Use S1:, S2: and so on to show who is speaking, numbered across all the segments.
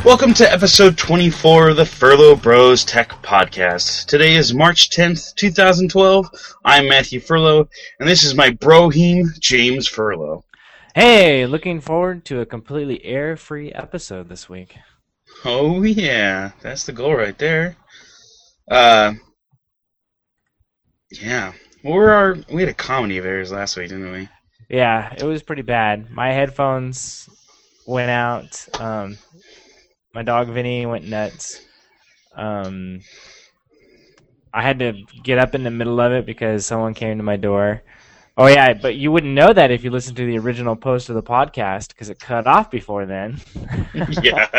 S1: Welcome to episode 24 of the Furlough Bros Tech Podcast. Today is March 10th, 2012. I'm Matthew Furlough, and this is my broheme, James Furlough.
S2: Hey, looking forward to a completely air-free episode this week.
S1: Oh yeah, that's the goal right there. Yeah. We had a comedy of errors last week, didn't we?
S2: Yeah, it was pretty bad. My headphones went out. My dog Vinny went nuts. I had to get up in the middle of it because someone came to my door. Oh yeah, but you wouldn't know that if you listened to the original post of the podcast because it cut off before then.
S1: Yeah.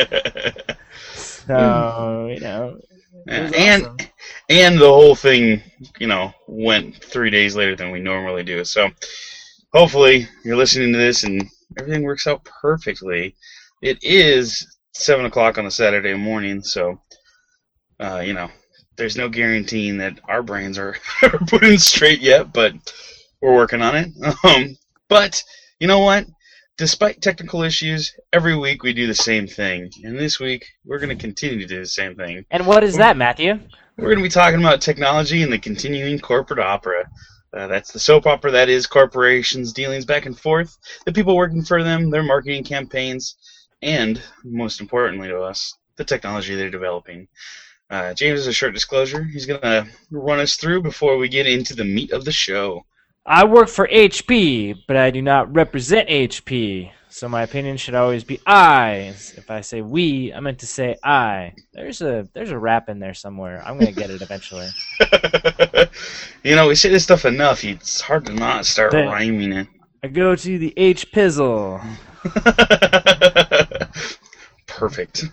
S2: So, you know.
S1: And the whole thing, went 3 days later than we normally do. So hopefully you're listening to this and everything works out perfectly. It is 7 o'clock on a Saturday morning, so there's no guaranteeing that our brains are put in straight yet, but we're working on it. But you know what? Despite technical issues, every week we do the same thing, and this week we're going to continue to do the same thing.
S2: And what is that, Matthew?
S1: We're going to be talking about technology and the continuing corporate opera. That's the soap opera that is corporations' dealings back and forth, the people working for them, their marketing campaigns, and, most importantly to us, the technology they're developing. James has a short disclosure he's going to run us through before we get into the meat of the show.
S2: I work for HP, but I do not represent HP, so my opinion should always be I. If I say we, I meant to say I. There's a rap in there somewhere. I'm going to get it eventually.
S1: We say this stuff enough, it's hard to not start rhyming it.
S2: I go to the H-Pizzle.
S1: Perfect.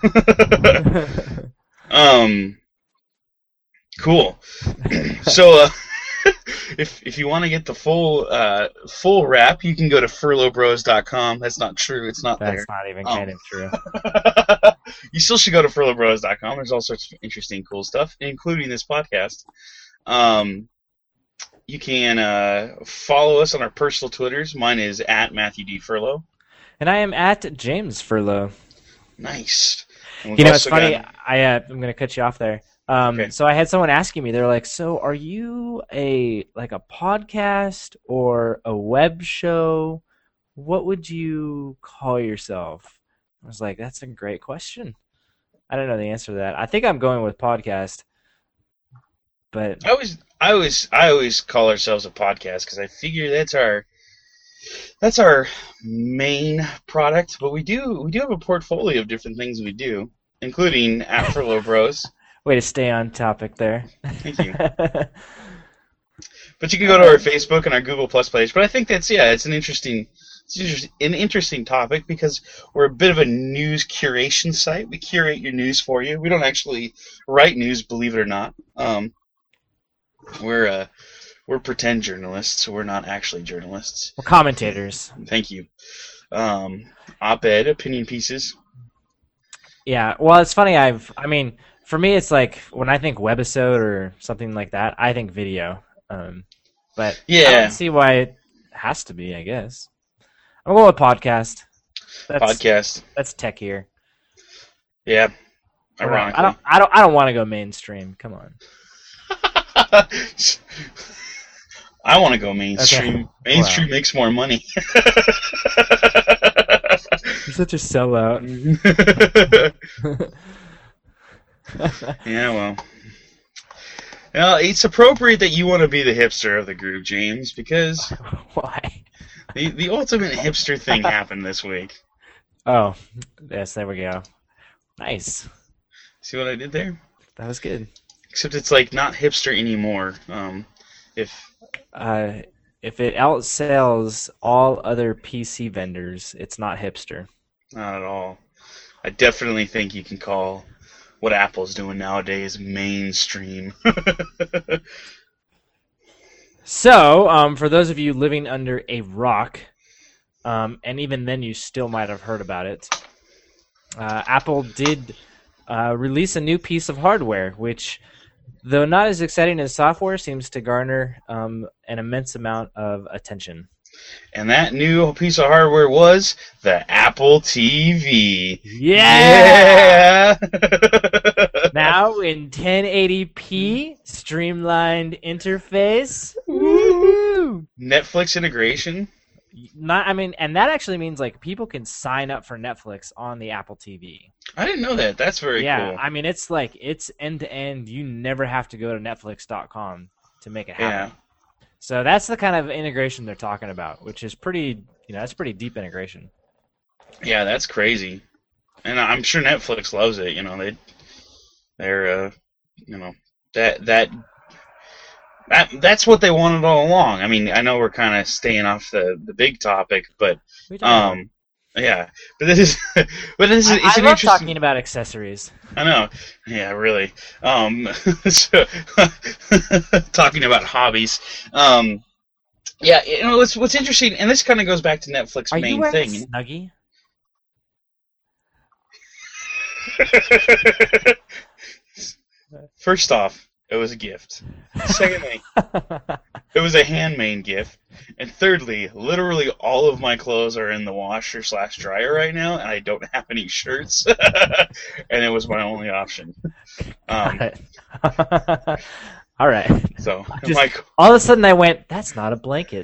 S1: Cool. So, if you want to get the full rap, you can go to furloughbros.com. That's not true. It's not there.
S2: That's not even kind of true.
S1: You still should go to furloughbros.com. There's all sorts of interesting, cool stuff, including this podcast. You can follow us on our personal Twitters. Mine is at Matthew D. Furlough.
S2: And I am at James Furlough.
S1: Nice.
S2: It's funny. I'm going to cut you off there.
S1: Okay.
S2: So I had someone asking me. They're like, "So are you a podcast or a web show? What would you call yourself?" I was like, "That's a great question. I don't know the answer to that. I think I'm going with podcast." But
S1: I always call ourselves a podcast because I figure that's our main product. But we do have a portfolio of different things we do, including at Furlough Bros.
S2: Way to stay on topic there.
S1: Thank you. But you can go to our Facebook and our Google Plus page. But I think it's an interesting topic because we're a bit of a news curation site. We curate your news for you. We don't actually write news, believe it or not. We're pretend journalists, so we're not actually journalists.
S2: We're commentators.
S1: Thank you. Op-ed, opinion pieces.
S2: Yeah, well, it's funny. For me, it's like when I think webisode or something like that, I think video. But
S1: yeah.
S2: I don't see why it has to be, I guess. I'm going with podcast. That's techier.
S1: Yeah. Ironically.
S2: I don't want to go mainstream. Come on.
S1: I want to go mainstream.
S2: Okay.
S1: Mainstream makes more money.
S2: You're such a sellout.
S1: Yeah, well, it's appropriate that you want to be the hipster of the group, James, because
S2: why?
S1: The ultimate hipster thing happened this week.
S2: Oh, yes, there we go. Nice.
S1: See what I did there?
S2: That was good.
S1: Except it's not hipster anymore. If
S2: it outsells all other PC vendors, it's not hipster.
S1: Not at all. I definitely think you can call what Apple's doing nowadays mainstream.
S2: So, for those of you living under a rock, and even then you still might have heard about it, Apple did release a new piece of hardware, which, though not as exciting as software, seems to garner an immense amount of attention.
S1: And that new piece of hardware was the Apple TV.
S2: Yeah!
S1: Yeah!
S2: Now in 1080p, streamlined interface. Woo!
S1: Netflix integration.
S2: And that actually means like people can sign up for Netflix on the Apple TV.
S1: I didn't know that. That's very cool.
S2: I mean, it's end to end. You never have to go to Netflix.com to make it happen.
S1: Yeah.
S2: So that's the kind of integration they're talking about, which is that's pretty deep integration.
S1: Yeah, that's crazy. And I'm sure Netflix loves it. They're that's what they wanted all along. I mean, I know we're kind of staying off the big topic, but yeah. But this is it's
S2: I
S1: an
S2: love
S1: interesting.
S2: talking about accessories.
S1: I know. Yeah, really. So, talking about hobbies. Yeah, what's interesting, and this kind of goes back to Netflix's
S2: Are
S1: main
S2: you wearing
S1: thing.
S2: a Snuggie?
S1: First off, it was a gift. Secondly, it was a handmade gift. And thirdly, literally all of my clothes are in the washer/dryer right now, and I don't have any shirts. And it was my only option.
S2: All right.
S1: So,
S2: all of a sudden I went, that's not a blanket.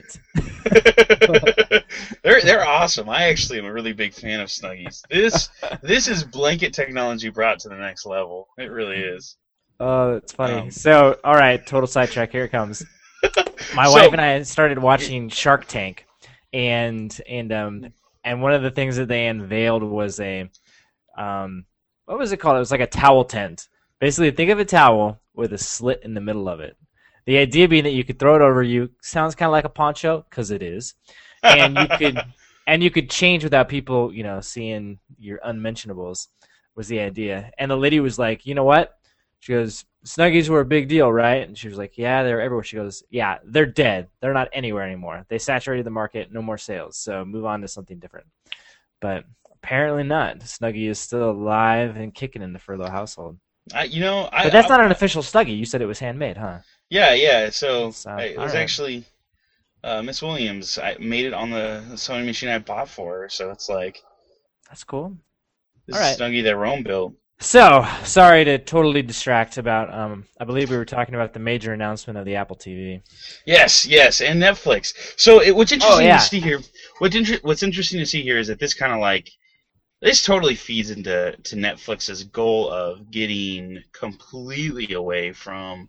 S1: They're awesome. I actually am a really big fan of Snuggies. This is blanket technology brought to the next level. It really is.
S2: Oh, that's funny. So, all right, total sidetrack. Here it comes. My wife and I started watching Shark Tank, and one of the things that they unveiled was a what was it called? It was like a towel tent. Basically, think of a towel with a slit in the middle of it. The idea being that you could throw it over you. Sounds kind of like a poncho, because it is, and you could change without people, seeing your unmentionables. Was the idea, and the lady was like, you know what? She goes, Snuggies were a big deal, right? And she was like, yeah, they're everywhere. She goes, yeah, they're dead. They're not anywhere anymore. They saturated the market. No more sales. So move on to something different. But apparently not. Snuggie is still alive and kicking in the Furlough household. But that's not an official Snuggie. You said it was handmade, huh?
S1: Yeah. So it was actually Miss Williams. I made it on the sewing machine I bought for her. So it's like,
S2: that's cool.
S1: This is Snuggie that Rome built.
S2: So, sorry to totally distract about, I believe we were talking about the major announcement of the Apple TV.
S1: Yes, and Netflix. So, what's interesting to see here, what's interesting to see here is that this kind of this totally feeds into Netflix's goal of getting completely away from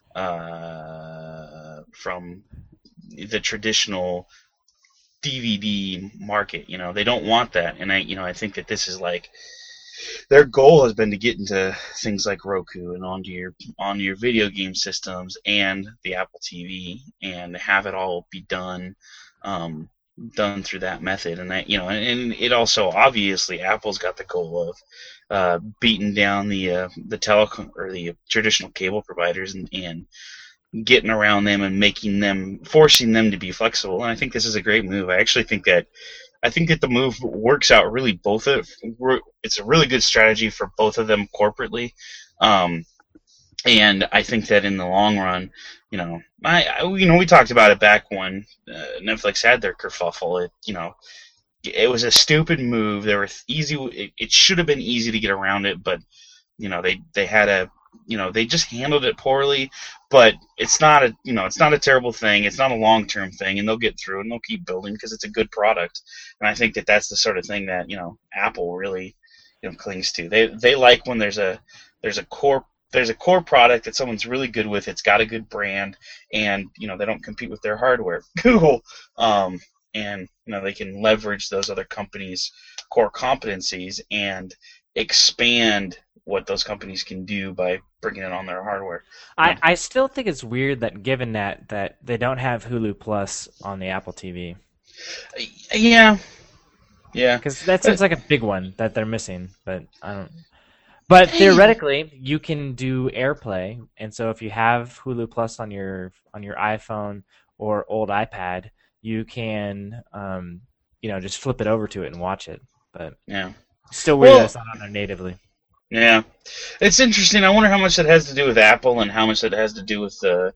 S1: the traditional DVD market. They don't want that, and I think that this is their goal has been to get into things like Roku and onto your video game systems and the Apple TV, and have it all be done through that method. And that and it also, obviously, Apple's got the goal of beating down the telecom or the traditional cable providers and getting around them and forcing them to be flexible. And I think this is a great move. I actually think that the move works out really it's a really good strategy for both of them corporately. And I think that in the long run, we talked about it back when Netflix had their kerfuffle. It was a stupid move. It should have been easy to get around it, but they had they just handled it poorly. But it's not a terrible thing. It's not a long-term thing, and they'll get through and they'll keep building because it's a good product. And I think that that's the sort of thing that Apple really clings to. They like when there's a core product that someone's really good with. It's got a good brand, and they don't compete with their hardware. Google, and they can leverage those other companies' core competencies and expand what those companies can do by bringing it on their hardware.
S2: I still think it's weird that given that they don't have Hulu Plus on the Apple TV.
S1: Yeah.
S2: Because that seems like a big one that they're missing, but I don't. But theoretically, you can do AirPlay, and so if you have Hulu Plus on your iPhone or old iPad, you can just flip it over to it and watch it. But still weird that it's not on there natively.
S1: Yeah, it's interesting. I wonder how much that has to do with Apple and how much that has to do with the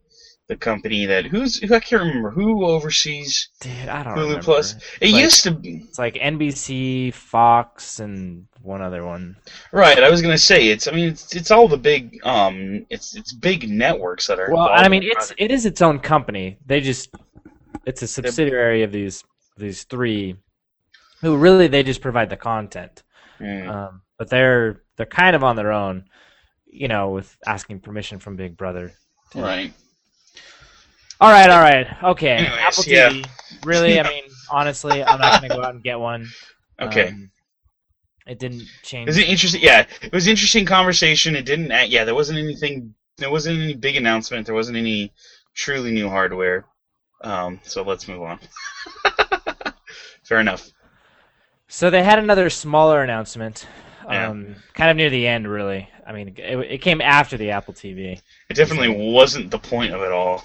S1: the company that I can't remember who oversees
S2: Dude, I don't
S1: Hulu
S2: remember.
S1: Plus. It used to be
S2: It's like NBC, Fox, and one other one.
S1: right. I was gonna say it's all the big it's big networks that are.
S2: Well,
S1: involved
S2: I mean,
S1: in the product.
S2: it is its own company. It's a subsidiary of these three, who really they just provide the content. But they're kind of on their own, with asking permission from Big Brother.
S1: Right.
S2: All right. Okay.
S1: Anyways,
S2: Apple TV. Really, I mean, honestly, I'm not going to go out and get one.
S1: Okay.
S2: It didn't change.
S1: Is it interesting? Yeah, it was an interesting conversation. It didn't. Yeah, there wasn't anything. There wasn't any big announcement. There wasn't any truly new hardware. So let's move on. Fair enough.
S2: So they had another smaller announcement,
S1: Yeah.
S2: kind of near the end, really. I mean, it came after the Apple TV.
S1: It definitely wasn't the point of it all.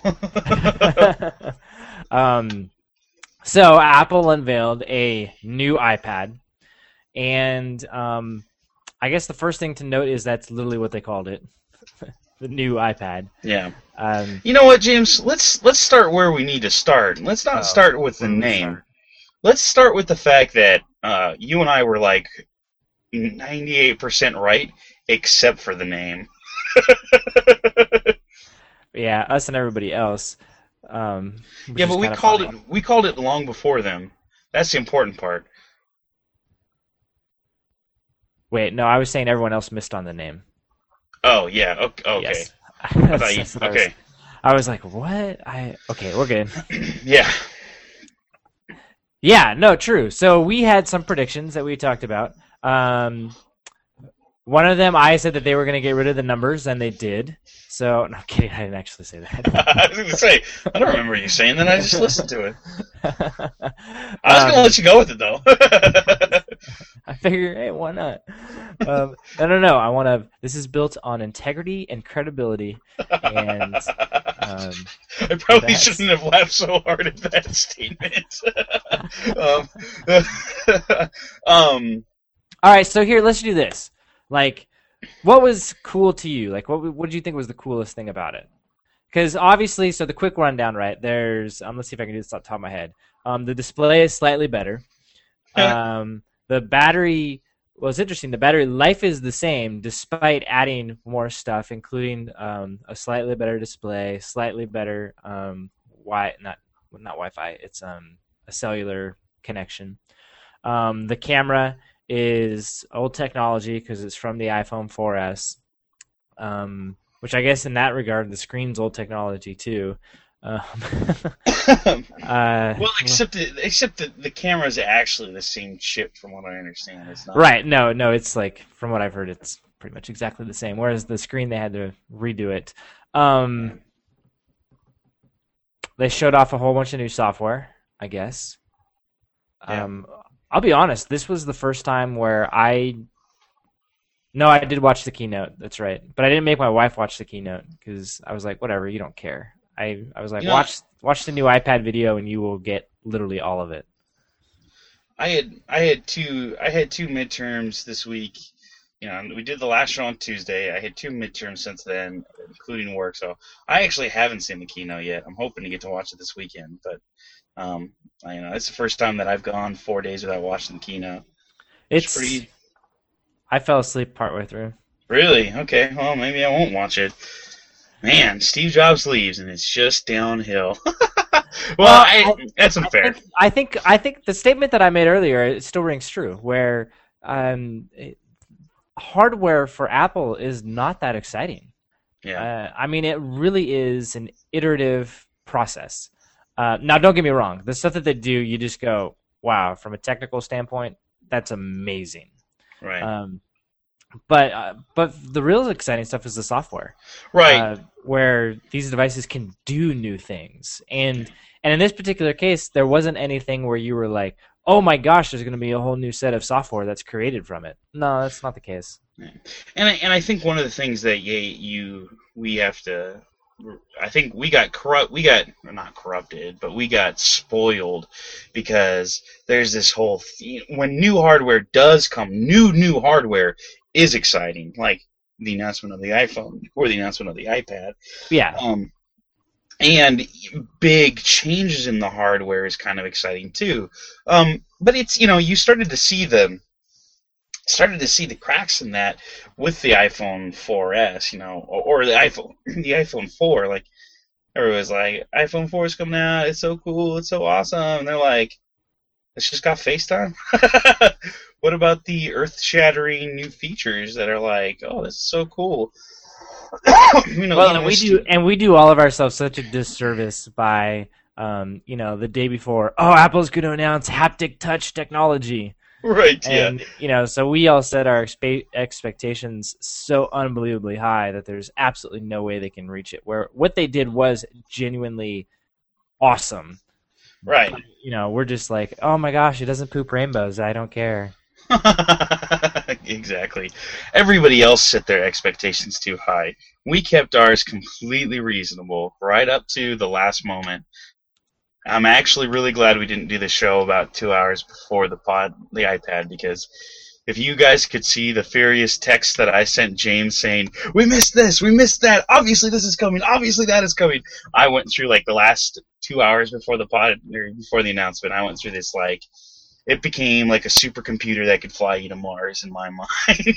S2: So Apple unveiled a new iPad, and I guess the first thing to note is that's literally what they called it, the new iPad.
S1: Yeah.
S2: You
S1: know what, James? Let's start where we need to start. Let's not start with the name. Let's start with the fact that you and I were like 98% right, except for the name.
S2: Yeah, us and everybody else.
S1: Yeah, but we called it long before them. That's the important part.
S2: Wait, no, I was saying everyone else missed on the name.
S1: Oh yeah, okay.
S2: Yes.
S1: I thought you, okay.
S2: I was like, what? Okay, we're good.
S1: Yeah.
S2: Yeah, no, true. So we had some predictions that we talked about. One of them, I said that they were going to get rid of the numbers, and they did. So, no, I'm kidding. I didn't actually say that.
S1: I was going to say, I don't remember you saying that. I just listened to it. I was going to let you go with it, though.
S2: I figure, hey, why not? No. I want to. This is built on integrity and credibility, and
S1: I probably shouldn't have laughed so hard at that statement.
S2: All right, so here, let's do this. Like, what was cool to you? Like, what did you think was the coolest thing about it? Because obviously, so the quick rundown, right? There's let's see if I can do this off the top of my head. The display is slightly better. The battery was interesting. The battery life is the same despite adding more stuff, including a slightly better display, slightly better not Wi-Fi. It's a cellular connection. The camera is old technology because it's from the iPhone 4S, which I guess in that regard the screen's old technology too. Well,
S1: except that the camera is actually the same chip, from what I understand. It's not
S2: right. No, it's like from what I've heard, it's pretty much exactly the same. Whereas the screen, they had to redo it. They showed off a whole bunch of new software, I guess.
S1: Yeah.
S2: I'll be honest. This was the first time where I did watch the keynote. That's right, but I didn't make my wife watch the keynote because I was like, whatever, you don't care. I was like, watch the new iPad video and you will get literally all of it.
S1: I had two midterms this week. We did the last show on Tuesday. I had two midterms since then, including work. So I actually haven't seen the keynote yet. I'm hoping to get to watch it this weekend, but it's the first time that I've gone 4 days without watching the keynote. It's pretty.
S2: I fell asleep partway through.
S1: Really? Okay. Well, maybe I won't watch it. Man, Steve Jobs leaves, and it's just downhill. That's unfair.
S2: I think the statement that I made earlier, it still rings true. Where hardware for Apple is not that exciting.
S1: Yeah.
S2: It really is an iterative process. Now, don't get me wrong. The stuff that they do, you just go, wow. From a technical standpoint, that's amazing.
S1: Right.
S2: But the real exciting stuff is the software,
S1: right?
S2: Where these devices can do new things, and in this particular case, there wasn't anything where you were like, "Oh my gosh, there's going to be a whole new set of software that's created from it." No, that's not the case.
S1: And I think one of the things that we have to, I think we got not corrupted, but we got spoiled because there's this whole when new hardware does come, new hardware is exciting, like the announcement of the iPhone or the announcement of the iPad.
S2: Yeah.
S1: and big changes in the hardware is kind of exciting too. But it's, you started to see the cracks in that with the iPhone 4S, or the iPhone 4. Like, everybody's like, iPhone 4 is coming out, it's so cool, it's so awesome, and they're like, it's just got FaceTime. What about the earth-shattering new features that are like, oh, this is so cool?
S2: Well, we do all of ourselves such a disservice by, the day before. Oh, Apple's going to announce haptic touch technology,
S1: right?
S2: and so we all set our expectations so unbelievably high that there's absolutely no way they can reach it. Where what they did was genuinely awesome,
S1: right?
S2: But, we're just like, oh my gosh, it doesn't poop rainbows. I don't care.
S1: Exactly. Everybody else set their expectations too high. We kept ours completely reasonable right up to the last moment. I'm actually really glad we didn't do the show about 2 hours before the iPad, because if you guys could see the furious text that I sent James saying, we missed this, we missed that, obviously this is coming, obviously that is coming. I went through like the last 2 hours before before the announcement. I went through this like, it became like a supercomputer that could fly you to Mars in my mind.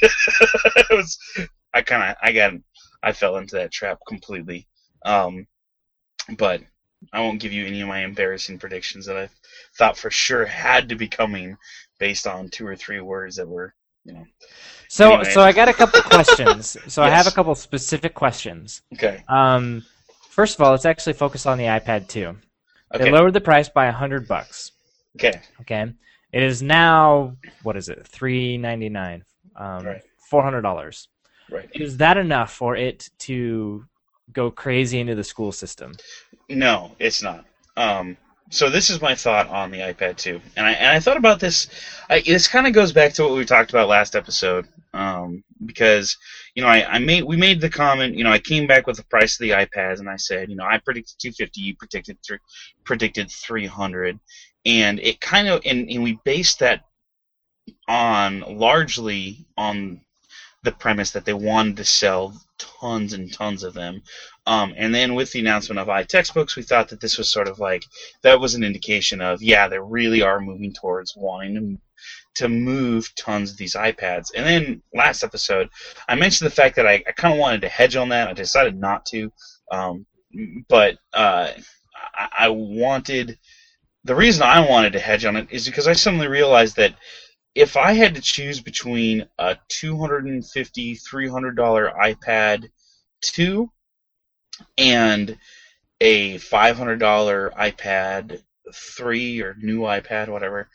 S1: I fell into that trap completely. But I won't give you any of my embarrassing predictions that I thought for sure had to be coming based on 2 or 3 words that were,
S2: So,
S1: Anyway.
S2: so I got a couple questions. So I have a
S1: Yes.
S2: couple specific questions.
S1: Okay.
S2: First of all, let's actually focus on the iPad 2. They
S1: Okay.
S2: lowered the price by $100.
S1: Okay.
S2: Okay, it is now, what is it? $399.
S1: Right.
S2: $400.
S1: Right.
S2: Is that enough for it to go crazy into the school system?
S1: No, it's not. So this is my thought on the iPad 2, and I thought about this. This kind of goes back to what we talked about last episode, because we made the comment. I came back with the price of the iPads, and I said, I predicted 250, you predicted 300, and it kind of and we based that largely on the premise that they wanted to sell tons and tons of them. And then with the announcement of iTextbooks, we thought that this was sort of like, that was an indication of, yeah, they really are moving towards wanting to move tons of these iPads. And then last episode, I mentioned the fact that I kind of wanted to hedge on that. I decided not to. But I wanted, the reason I wanted to hedge on it is because I suddenly realized that if I had to choose between a $250, $300 iPad 2 and a $500 iPad 3 or new iPad, whatever,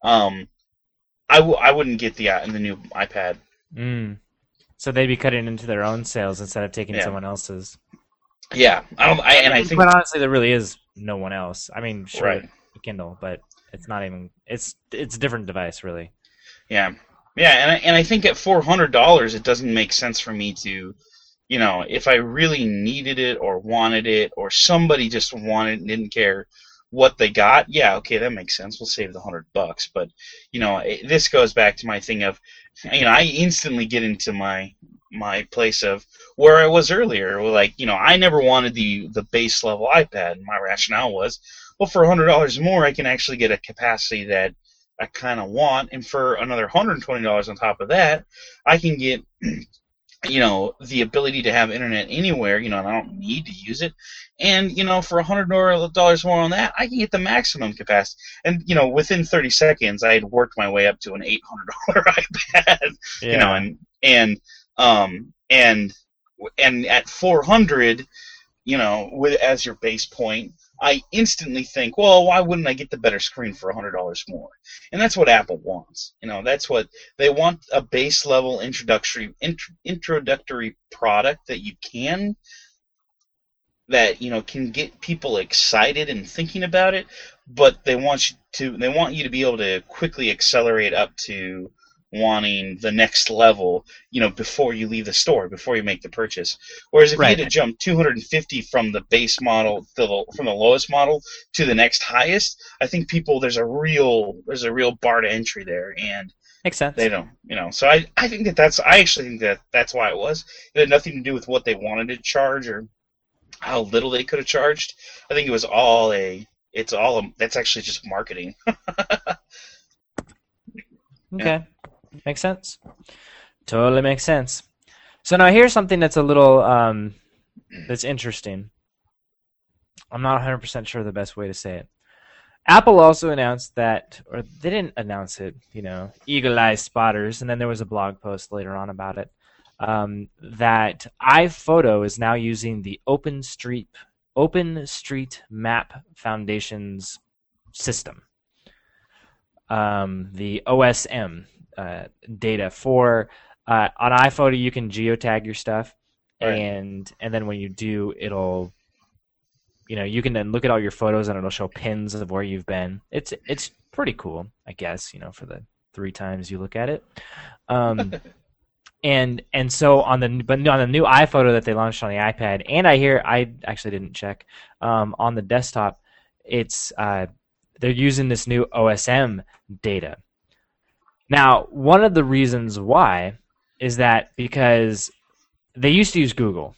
S1: I wouldn't get the new iPad.
S2: So they'd be cutting into their own sales instead of taking someone else's.
S1: Yeah, I think.
S2: But honestly, there really is no one else. I mean, sure,
S1: Right.
S2: Kindle, but it's not even. It's a different device, really.
S1: Yeah, and I think at $400, it doesn't make sense for me to, if I really needed it or wanted it, or somebody just wanted it and didn't care what they got. Yeah, okay, that makes sense. We'll save the $100. But this goes back to my thing of, I instantly get into my place of where I was earlier. Like, I never wanted the base level iPad. And my rationale was, well, for $100 more, I can actually get a capacity that I kind of want, and for another $120 on top of that, I can get, the ability to have internet anywhere, and I don't need to use it, and, for $100 more on that, I can get the maximum capacity, and, within 30 seconds, I had worked my way up to an $800 iPad, and at 400, as your base point, I instantly think, well, why wouldn't I get the better screen for $100 more? And that's what Apple wants. That's what they want, a base level introductory product that can get people excited and thinking about it, but they want you to be able to quickly accelerate up to wanting the next level, before you leave the store, before you make the purchase. Whereas if you had to jump 250 from the base model, from the lowest model to the next highest, I think there's a real bar to entry there, and
S2: makes sense.
S1: They don't, So I actually think that's why it was. It had nothing to do with what they wanted to charge or how little they could have charged. I think it was all that's actually just marketing.
S2: Okay, makes sense. Totally makes sense. So now here's something that's a little that's interesting. I'm not 100% sure the best way to say it. Apple also announced that, or they didn't announce it, eagle-eye spotters, and then there was a blog post later on about it, that iPhoto is now using the OpenStreetMap Foundation's system, the OSM data for on iPhoto. You can geotag your stuff,
S1: Right.
S2: and then when you do, it'll you can then look at all your photos and it'll show pins of where you've been. It's pretty cool, I guess, for the 3 times you look at it. And so on the new iPhoto that they launched on the iPad, and I actually didn't check on the desktop, it's they're using this new OSM data. Now, one of the reasons why is that because they used to use Google.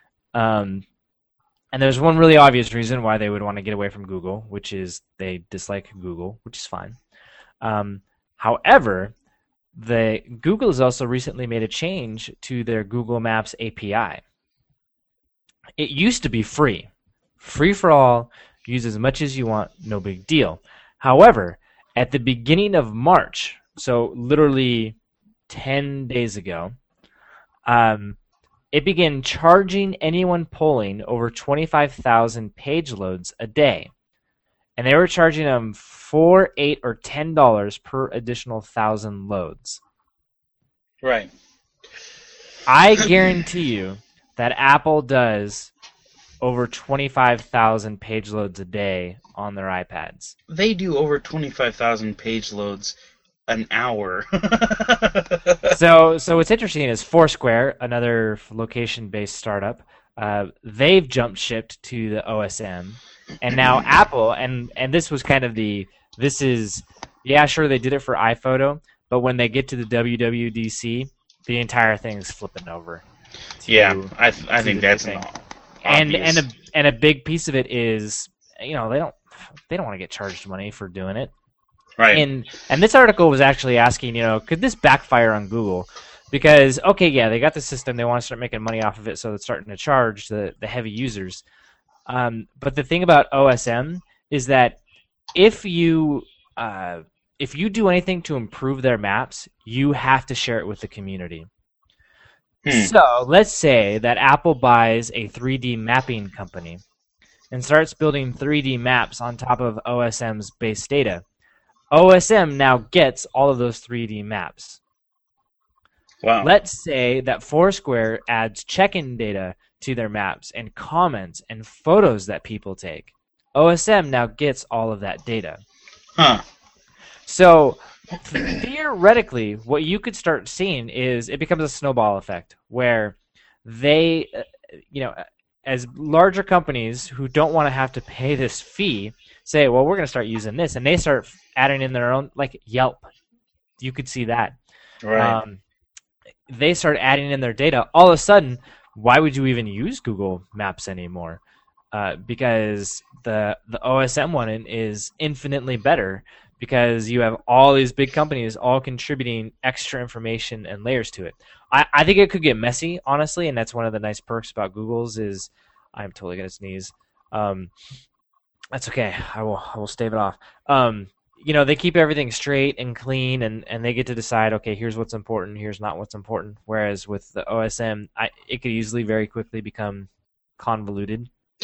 S2: And there's one really obvious reason why they would want to get away from Google, which is they dislike Google, which is fine. However, Google has also recently made a change to their Google Maps API. It used to be free for all, use as much as you want, no big deal. However, at the beginning of March, so literally 10 days ago, it began charging anyone pulling over 25,000 page loads a day. And they were charging them $4, $8, or $10 per additional 1,000 loads.
S1: Right.
S2: I guarantee you that Apple does over 25,000 page loads a day on their iPads.
S1: They do over 25,000 page loads an hour.
S2: So what's interesting is Foursquare, another location-based startup, they've jumped shipped to the OSM, and now Apple, and this was kind of sure, they did it for iPhoto, but when they get to the WWDC, the entire thing is flipping over.
S1: I think that's an obvious.
S2: And a big piece of it is, they don't want to get charged money for doing it.
S1: Right.
S2: And this article was actually asking, could this backfire on Google? Because, they got the system, they want to start making money off of it, so it's starting to charge the heavy users. But the thing about OSM is that if you do anything to improve their maps, you have to share it with the community. So let's say that Apple buys a 3D mapping company and starts building 3D maps on top of OSM's base data. OSM now gets all of those 3D maps.
S1: Wow.
S2: Let's say that Foursquare adds check-in data to their maps and comments and photos that people take. OSM now gets all of that data.
S1: Huh.
S2: So theoretically, what you could start seeing is it becomes a snowball effect where they, as larger companies who don't want to have to pay this fee, say, well, we're going to start using this, and they start adding in their own, like Yelp. You could see that.
S1: Right.
S2: They start adding in their data. All of a sudden, why would you even use Google Maps anymore? Because the OSM one is infinitely better because you have all these big companies all contributing extra information and layers to it. I think it could get messy, honestly, and that's one of the nice perks about Google's is I'm totally going to sneeze. That's okay. I will stave it off. They keep everything straight and clean, and they get to decide, okay, here's what's important, here's not what's important. Whereas with the OSM, it could easily very quickly become convoluted.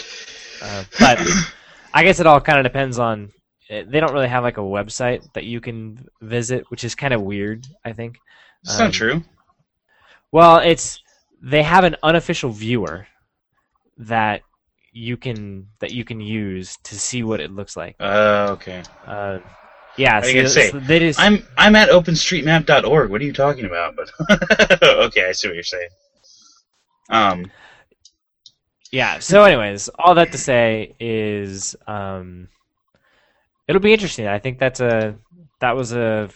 S2: But I guess it all kind of depends on. They don't really have like a website that you can visit, which is kind of weird, I think.
S1: It's not true.
S2: Well, they have an unofficial viewer that you can use to see what it looks like.
S1: Okay.
S2: Yeah.
S1: I was gonna say, I'm at OpenStreetMap.org. What are you talking about? But okay, I see what you're saying.
S2: Yeah. So, anyways, all that to say is, it'll be interesting. I think that was a.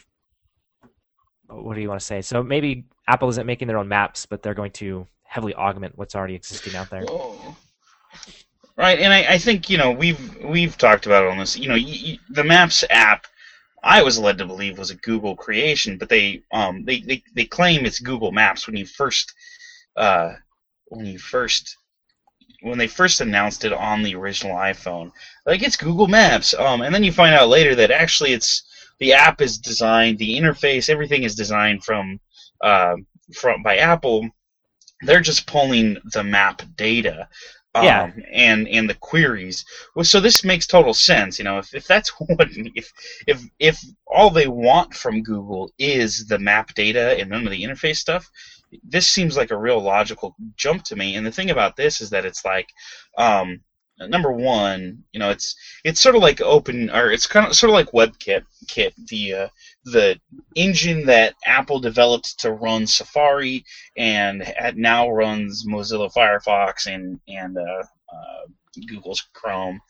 S2: What do you want to say? So maybe Apple isn't making their own maps, but they're going to heavily augment what's already existing out there.
S1: Whoa. Right, and I think we've talked about it on this. The Maps app, I was led to believe was a Google creation, but they claim it's Google Maps uh, when you first when they first announced it on the original iPhone. Like, it's Google Maps, and then you find out later that actually the app is designed, the interface, everything is designed from by Apple. They're just pulling the map data,
S2: Yeah,
S1: and the queries. Well, so this makes total sense. If that's if all they want from Google is the map data and none of the interface stuff, this seems like a real logical jump to me. And the thing about this is that it's like, number one, it's sort of like it's kind of sort of like WebKit, the engine that Apple developed to run Safari and now runs Mozilla Firefox and Google's Chrome.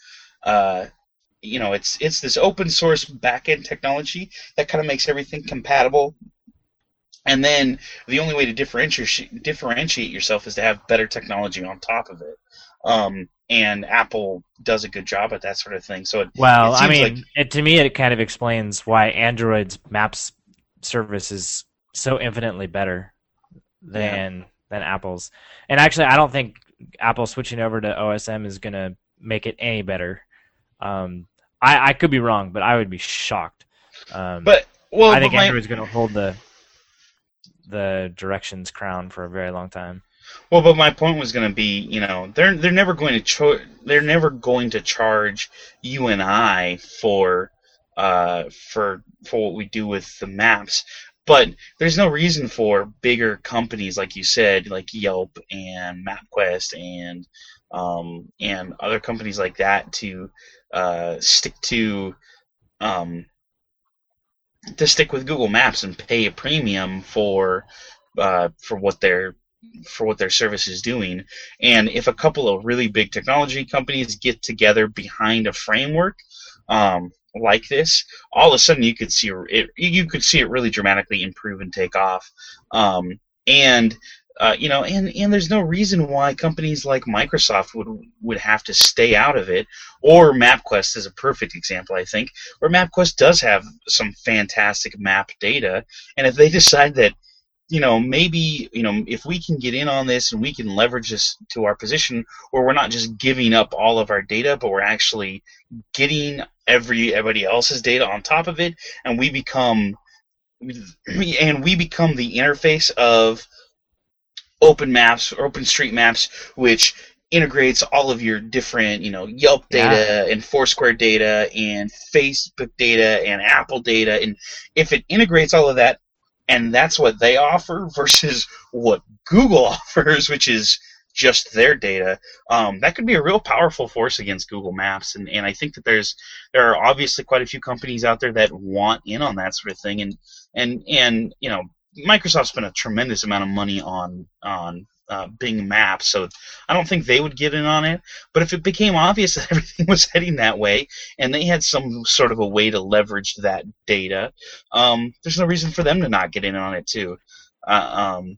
S1: It's this open source backend technology that kind of makes everything compatible. And then the only way to differentiate yourself is to have better technology on top of it. And Apple does a good job at that sort of thing. So
S2: well,
S1: it
S2: I
S1: seems
S2: mean, to me, it kind of explains why Android's Maps service is so infinitely better than Apple's. And actually, I don't think Apple switching over to OSM is going to make it any better. I could be wrong, but I would be shocked. I think Android's going to hold the directions crown for a very long time.
S1: Well, but my point was going to be, they're never going to charge you and I for what we do with the maps. But there's no reason for bigger companies, like you said, like Yelp and MapQuest and other companies like that to stick with Google Maps and pay a premium for what their service is doing. And if a couple of really big technology companies get together behind a framework like this, all of a sudden you could see it really dramatically improve and take off. And there's no reason why companies like Microsoft would have to stay out of it. Or MapQuest is a perfect example, I think, where MapQuest does have some fantastic map data, and if they decide that, maybe, if we can get in on this and we can leverage this to our position, where we're not just giving up all of our data, but we're actually getting everybody else's data on top of it, and we become the interface of Open Maps or OpenStreetMaps, which integrates all of your different, Yelp data and Foursquare data and Facebook data and Apple data, and if it integrates all of that, and that's what they offer versus what Google offers, which is just their data, that could be a real powerful force against Google Maps. And I think that there are obviously quite a few companies out there that want in on that sort of thing. And Microsoft spent a tremendous amount of money on Bing Maps, so I don't think they would get in on it. But if it became obvious that everything was heading that way, and they had some sort of a way to leverage that data, there's no reason for them to not get in on it too. And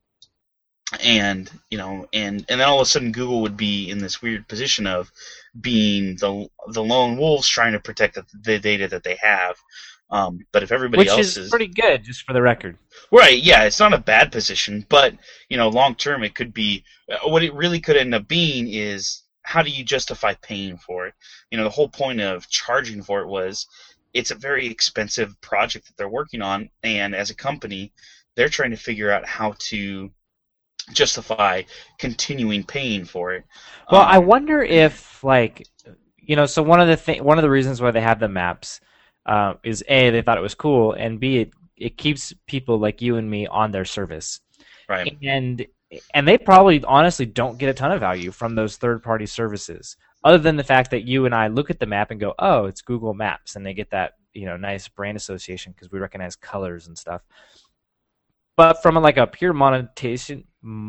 S1: then all of a sudden Google would be in this weird position of being the lone wolves trying to protect the data that they have. But if everybody else
S2: is pretty good, just for the record.
S1: Right, yeah, it's not a bad position, but long term it could be what it really could end up being is, how do you justify paying for it? The whole point of charging for it was it's a very expensive project that they're working on, and as a company, they're trying to figure out how to justify continuing paying for it.
S2: Well, I wonder if, so one of the reasons why they have the maps is A, they thought it was cool, and B, it keeps people like you and me on their service.
S1: Right.
S2: And they probably honestly don't get a ton of value from those third-party services, other than the fact that you and I look at the map and go, oh, it's Google Maps, and they get that nice brand association because we recognize colors and stuff. But from a pure monetization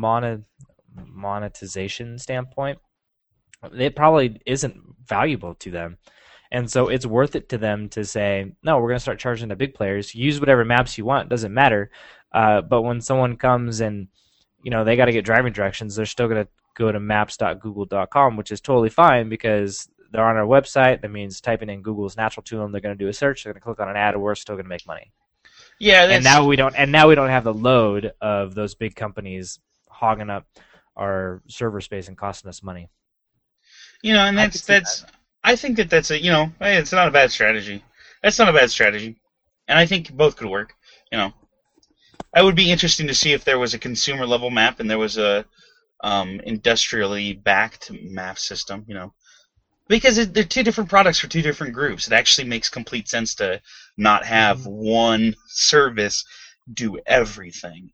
S2: standpoint, it probably isn't valuable to them. And so it's worth it to them to say, no, we're going to start charging the big players. Use whatever maps you want. It doesn't matter. But when someone comes and, they got to get driving directions, they're still going to go to maps.google.com, which is totally fine because they're on our website. That means typing in Google's natural to them. They're going to do a search. They're going to click on an ad, and we're still going to make money.
S1: Yeah,
S2: and now we don't have the load of those big companies hogging up our server space and costing us money.
S1: And I think that's a, hey, it's not a bad strategy. That's not a bad strategy, and I think both could work. It would be interesting to see if there was a consumer level map and there was a industrially backed map system. Because they're two different products for two different groups. It actually makes complete sense to not have one service do everything.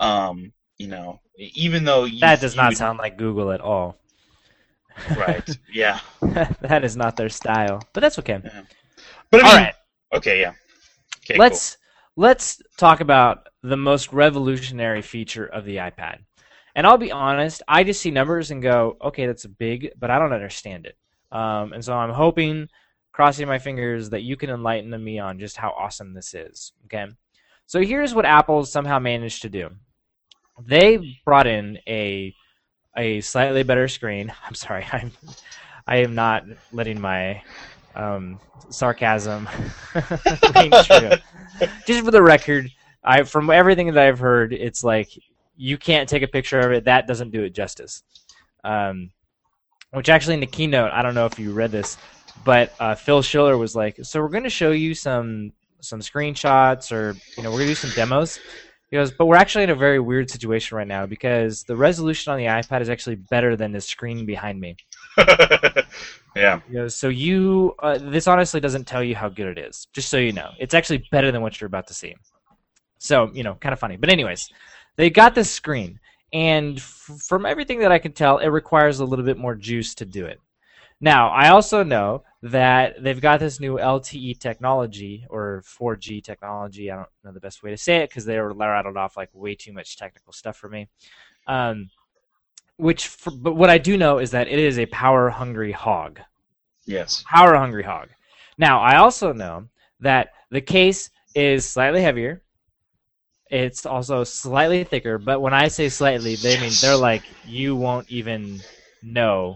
S1: Even though
S2: that does not sound like Google at all.
S1: Right. Yeah.
S2: That is not their style, but that's okay.
S1: Yeah. But
S2: all right.
S1: Okay. Yeah. Okay.
S2: Let's talk about the most revolutionary feature of the iPad. And I'll be honest, I just see numbers and go, okay, that's big, but I don't understand it. And so I'm hoping, crossing my fingers, that you can enlighten me on just how awesome this is. Okay. So here's what Apple somehow managed to do. They brought in a slightly better screen. I'm sorry, I am not letting my sarcasm ring true. Just for the record, from everything that I've heard, it's like you can't take a picture of it. That doesn't do it justice. Which actually in the keynote, I don't know if you read this, but Phil Schiller was like, so we're going to show you some screenshots, or we're going to do some demos. He goes, but we're actually in a very weird situation right now because the resolution on the iPad is actually better than the screen behind me.
S1: Yeah.
S2: He goes, so this honestly doesn't tell you how good it is, just so you know. It's actually better than what you're about to see. So, kind of funny. But anyways, they got this screen, and from everything that I can tell, it requires a little bit more juice to do it. Now, I also know that they've got this new LTE technology, or 4G technology. I don't know the best way to say it because they were rattled off like way too much technical stuff for me. But what I do know is that it is a power-hungry hog.
S1: Yes.
S2: Power-hungry hog. Now, I also know that the case is slightly heavier. It's also slightly thicker, but when I say slightly, they mean they're like you won't even know.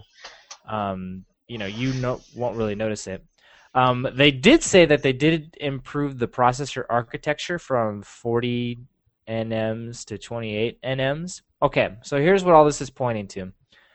S2: Won't really notice it. They did say that they did improve the processor architecture from 40 nms to 28 nms. Okay, so here's what all this is pointing to.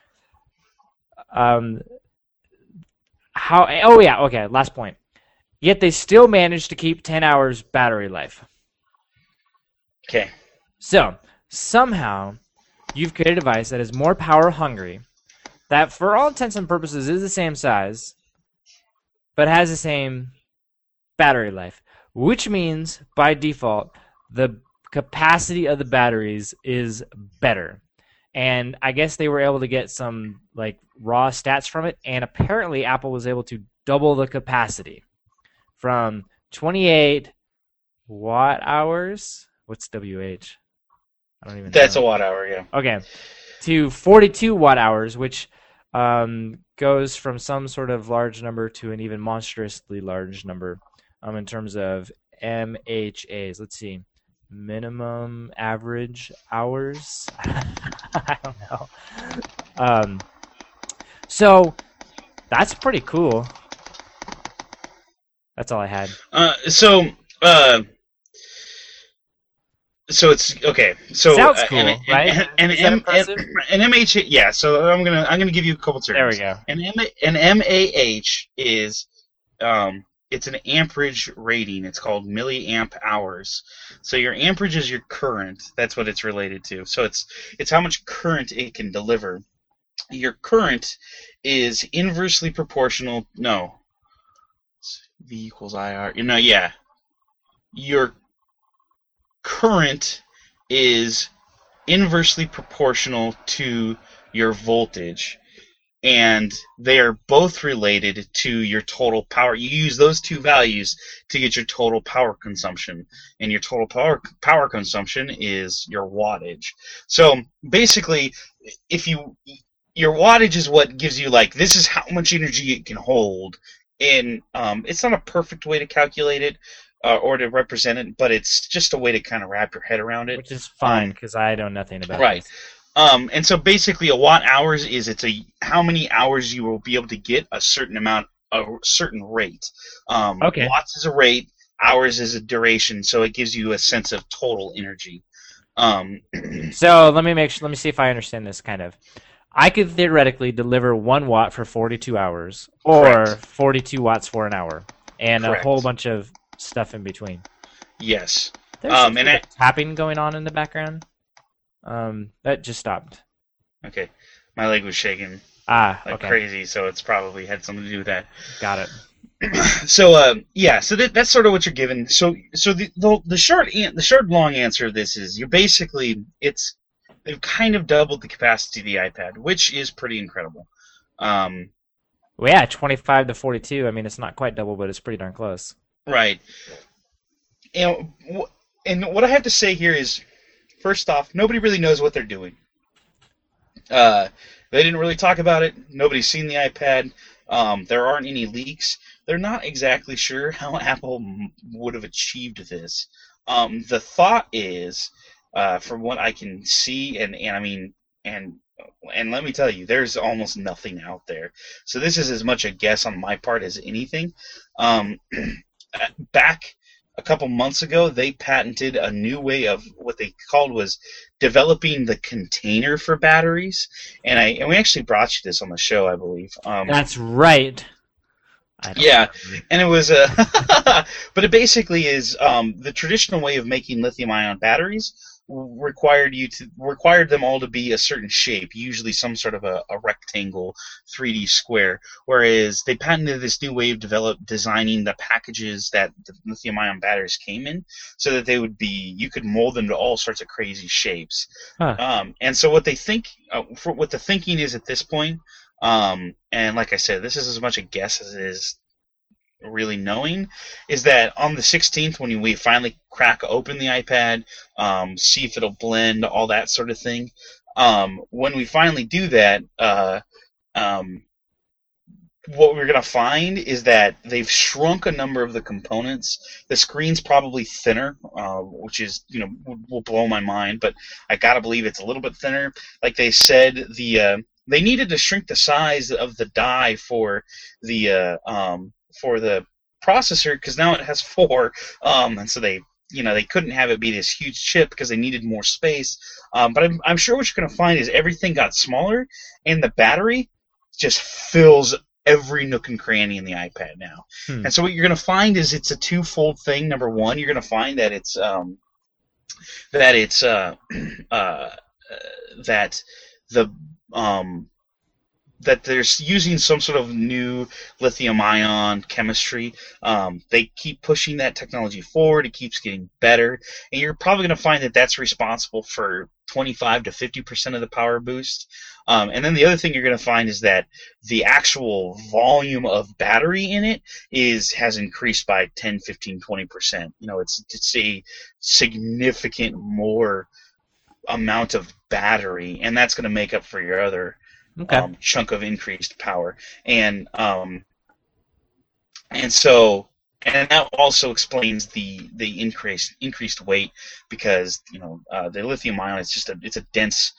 S2: Last point. Yet they still managed to keep 10 hours battery life.
S1: Okay.
S2: So, somehow, you've created a device that is more power hungry, that for all intents and purposes is the same size, but has the same battery life, which means, by default, the capacity of the batteries is better. And I guess they were able to get some raw stats from it, and apparently Apple was able to double the capacity from 28 watt hours. What's WH? I don't even know.
S1: That's a watt hour, yeah.
S2: Okay. To 42 watt hours, which goes from some sort of large number to an even monstrously large number in terms of MHAs. Let's see. Minimum average hours? I don't know. So that's pretty cool. That's all I had. So it's okay. So sounds cool, right?
S1: An MH, yeah. So I'm gonna give you a couple terms.
S2: There we go.
S1: An MAH is it's an amperage rating. It's called milliamp hours. So your amperage is your current. That's what it's related to. So it's how much current it can deliver. Your current is inversely proportional. No. V equals IR. Yeah. Your current is inversely proportional to your voltage, and they are both related to your total power. You use those two values to get your total power consumption, and your total power consumption is your wattage. So basically, your wattage is what gives you this is how much energy it can hold. And it's not a perfect way to calculate it or to represent it, but it's just a way to kind of wrap your head around it.
S2: Which is fine, because I know nothing about
S1: it. Right.
S2: This.
S1: And so basically, a watt hours is how many hours you will be able to get a certain amount, a certain rate.
S2: Okay.
S1: Watts is a rate, hours is a duration, so it gives you a sense of total energy.
S2: So let me see if I understand this kind of. I could theoretically deliver 1 watt for 42 hours, or
S1: Correct.
S2: 42 watts for an hour, and
S1: Correct.
S2: a whole bunch of stuff in between.
S1: Yes.
S2: There's some sort of tapping going on in the background. That just stopped.
S1: Okay. My leg was shaking
S2: Okay.
S1: crazy, so it's probably had something to do with that.
S2: Got it.
S1: So so that's sort of what you're given. So the short long answer of this is they've kind of doubled the capacity of the iPad, which is pretty incredible.
S2: Well, yeah, 25 to 42. I mean, it's not quite double, but it's pretty darn close.
S1: Right. And what I have to say here is, first off, nobody really knows what they're doing. They didn't really talk about it. Nobody's seen the iPad. There aren't any leaks. They're not exactly sure how Apple would have achieved this. The thought is, from what I can see, and let me tell you, there's almost nothing out there. So this is as much a guess on my part as anything. Back a couple months ago, they patented a new way of what they called was developing the container for batteries, and we actually brought you this on the show, I believe.
S2: That's right.
S1: Yeah, and it was but it basically is the traditional way of making lithium-ion batteries required them all to be a certain shape, usually some sort of a rectangle, 3D square. Whereas they patented this new way of designing the packages that the lithium-ion batteries came in, so that you could mold them to all sorts of crazy shapes.
S2: Huh.
S1: And so what they think, what the thinking is at this point, and like I said, this is as much a guess as it is really knowing, is that on the 16th, when we finally crack open the iPad, see if it'll blend, all that sort of thing, when we finally do that, what we're going to find is that they've shrunk a number of the components. The screen's probably thinner, which is, will blow my mind, but I got to believe it's a little bit thinner. Like they said, they needed to shrink the size of the die for the processor, because now it has 4, and so they couldn't have it be this huge chip because they needed more space. But I'm sure what you're going to find is everything got smaller, and the battery just fills every nook and cranny in the iPad now. And so what you're going to find is it's a twofold thing. Number one, you're going to find that that they're using some sort of new lithium-ion chemistry. They keep pushing that technology forward. It keeps getting better. And you're probably going to find that that's responsible for 25 to 50% of the power boost. And then the other thing you're going to find is that the actual volume of battery in it has increased by 10, 15, 20%. It's a significant more amount of battery, and that's going to make up for your other chunk of increased power. And that also explains the increased weight, because the lithium ion is just a dense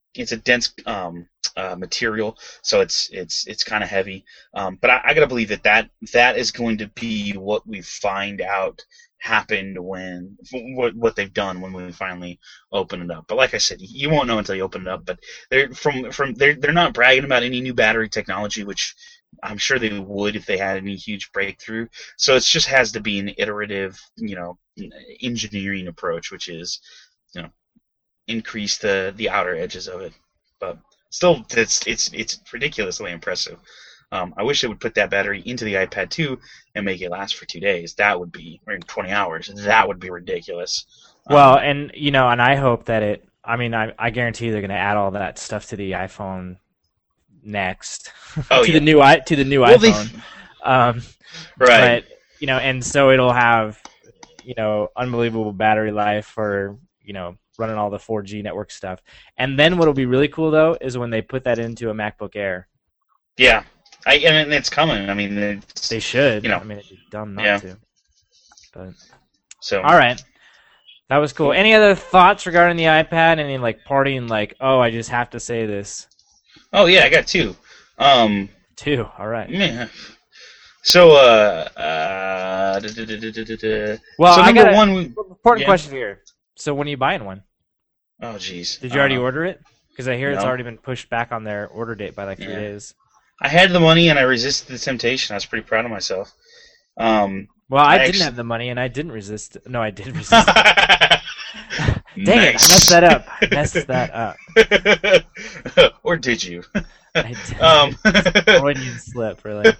S1: material, so it's kind of heavy. But I gotta believe that is going to be what we find out happened when what they've done when we finally open it up. But like I said, you won't know until you open it up. But they're not bragging about any new battery technology, which I'm sure they would if they had any huge breakthrough. So it just has to be an iterative, engineering approach, which is, increase the outer edges of it. But still, it's ridiculously impressive. I wish they would put that battery into the iPad 2 and make it last for 2 days. That would be, or 20 hours. That would be ridiculous.
S2: Well, and I hope that I guarantee they're going to add all that stuff to the iPhone next. The new iPhone.
S1: Right.
S2: But and so it'll have unbelievable battery life for running all the 4G network stuff. And then what'll be really cool though is when they put that into a MacBook Air.
S1: Yeah. And it's coming. I mean,
S2: they should. I mean, it'd be dumb not to. But
S1: so,
S2: all right. That was cool. Any other thoughts regarding the iPad? Any like partying? Like, oh, I just have to say this.
S1: Oh yeah, I got two.
S2: Two. All right.
S1: Yeah. So
S2: Well,
S1: so
S2: I
S1: number
S2: got
S1: one.
S2: important question here. So when are you buying one?
S1: Oh jeez.
S2: Did you already order it? Because I hear it's
S1: No.
S2: already been pushed back on their order date by like 3 days.
S1: I had the money and I resisted the temptation. I was pretty proud of myself.
S2: Well, I didn't have the money and I didn't resist. No, I did resist. Dang it! I messed that up.
S1: Or did you?
S2: I did. Freudian slip, really.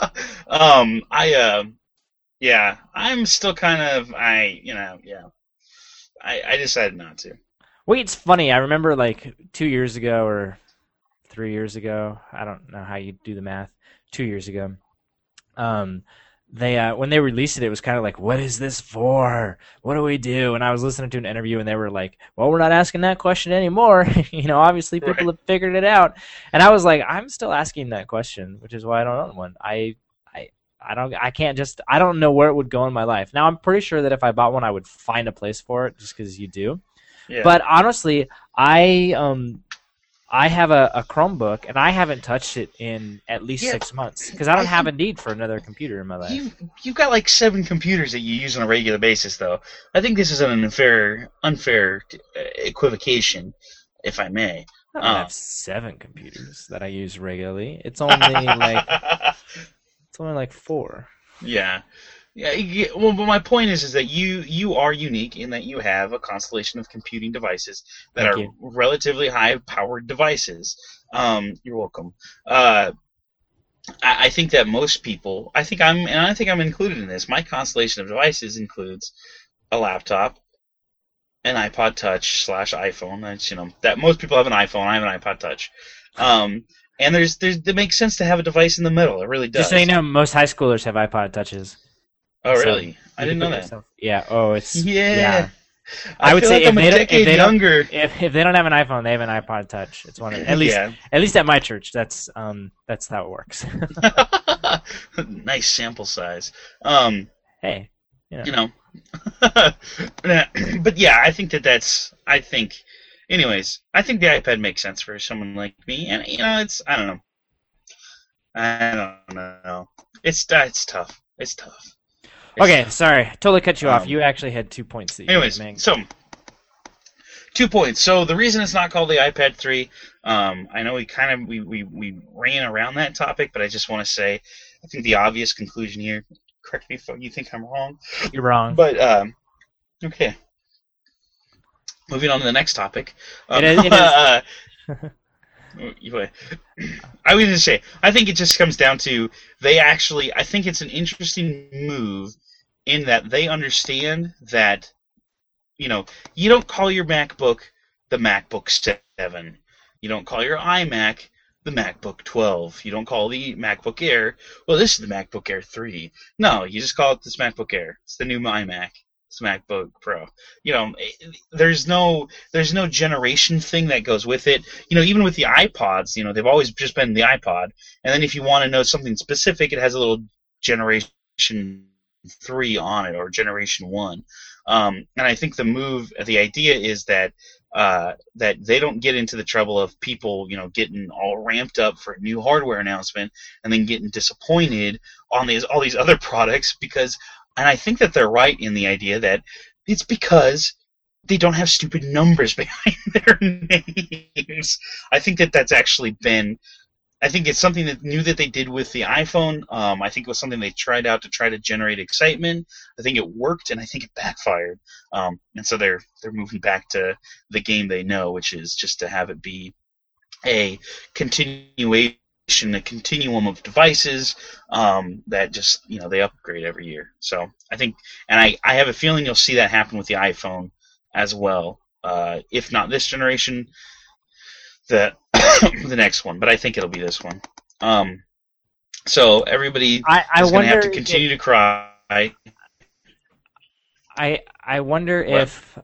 S1: I'm still kind of I decided not to.
S2: Wait, it's funny. I remember like 2 years ago or 3 years ago. I don't know how you do the math. 2 years ago. They when they released it, it was kind of like, what is this for? What do we do? And I was listening to an interview, and they were like, well, we're not asking that question anymore. Obviously people have figured it out. And I was like, I'm still asking that question, which is why I don't own one. I don't know where it would go in my life. Now, I'm pretty sure that if I bought one, I would find a place for it, just because you do.
S1: Yeah.
S2: But honestly, I have a Chromebook, and I haven't touched it in at least 6 months because I don't have a need for another computer in my life.
S1: You've got like 7 computers that you use on a regular basis, though. I think this is an unfair equivocation, if I may.
S2: I don't have 7 computers that I use regularly. It's only like 4.
S1: Yeah. Yeah, well, but my point is that you are unique in that you have a constellation of computing devices that are relatively high-powered devices. You're welcome. I think that most people, I think I'm included in this. My constellation of devices includes a laptop, an iPod Touch / iPhone. That's that most people have an iPhone. I have an iPod Touch. And it makes sense to have a device in the middle. It really does.
S2: Just so you know, most high schoolers have iPod Touches.
S1: Oh, really? I didn't know that.
S2: Yeah. Oh, it's
S1: yeah.
S2: I would say
S1: like if they don't
S2: have an iPhone, they have an iPod Touch. It's one of at least at my church. That's how it works.
S1: Nice sample size.
S2: Hey,
S1: but yeah, I think anyways, I think the iPad makes sense for someone like me, and I don't know. It's tough. It's tough.
S2: Okay, sorry, totally cut you off. You actually had 2 points that you were making.
S1: So 2 points. So the reason it's not called the iPad 3, I know we ran around that topic, but I just want to say, I think the obvious conclusion here. Correct me if you think I'm wrong.
S2: You're wrong.
S1: But okay. Moving on to the next topic.
S2: It is.
S1: I was going to say, I think it just comes down to I think it's an interesting move in that they understand that, you don't call your MacBook the MacBook 7. You don't call your iMac the MacBook 12. You don't call the MacBook Air, well, this is the MacBook Air 3. No, you just call it this MacBook Air. It's the new iMac. It's MacBook Pro. There's no generation thing that goes with it. Even with the iPods, they've always just been the iPod. And then if you want to know something specific, it has a little Generation 3 on it, or Generation 1. And I think the idea is that they don't get into the trouble of people, getting all ramped up for a new hardware announcement and then getting disappointed on all these other products and I think that they're right in the idea that it's because they don't have stupid numbers behind their names. I think that's actually been. I think it's something new that they did with the iPhone. I think it was something they tried out to try to generate excitement. I think it worked, and I think it backfired. And so they're moving back to the game they know, which is just to have it be a continuation. A continuum of devices that just they upgrade every year. So I think, and I have a feeling you'll see that happen with the iPhone as well. If not this generation, the next one. But I think it'll be this one. So everybody is going to have to continue to cry.
S2: I wonder if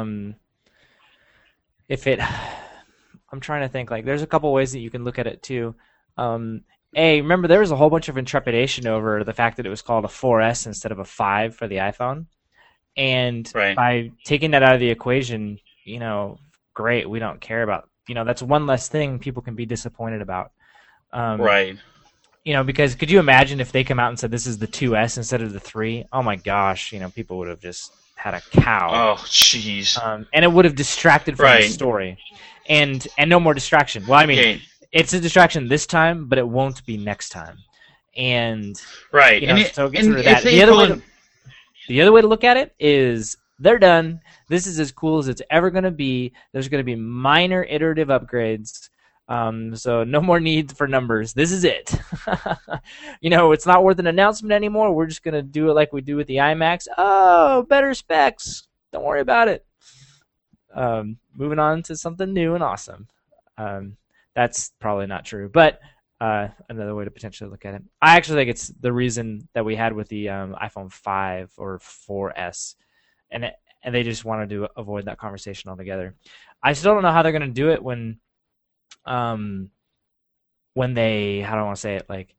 S2: it. I'm trying to think. Like, there's a couple ways that you can look at it too. Remember there was a whole bunch of intrepidation over the fact that it was called a 4S instead of a 5 for the iPhone. And
S1: Right.
S2: by taking that out of the equation, great, we don't care about, that's one less thing people can be disappointed about.
S1: Right.
S2: Because could you imagine if they come out and said this is the 2S instead of the 3? Oh my gosh, people would have just had a cow.
S1: Oh, jeez.
S2: And it would have distracted from the story. And no more distraction. Well, I mean, it's a distraction this time, but it won't be next time. And
S1: right.
S2: So get rid of that. The other way to look at it is they're done. This is as cool as it's ever going to be. There's going to be minor iterative upgrades. So no more need for numbers. This is it. It's not worth an announcement anymore. We're just going to do it like we do with the iMacs. Oh, better specs. Don't worry about it. Moving on to something new and awesome. That's probably not true, but another way to potentially look at it. I actually think it's the reason that we had with the iPhone 5 or 4S, and they just wanted to avoid that conversation altogether. I still don't know how they're going to do it when they, how do I want to say it, like,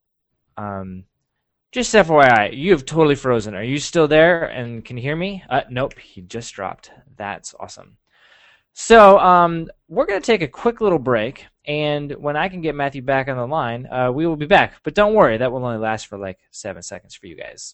S2: just FYI, you have totally frozen. Are you still there and can you hear me? Nope, he just dropped. That's awesome. So we're going to take a quick little break, and when I can get Matthew back on the line, we will be back. But don't worry, that will only last for like 7 seconds for you guys.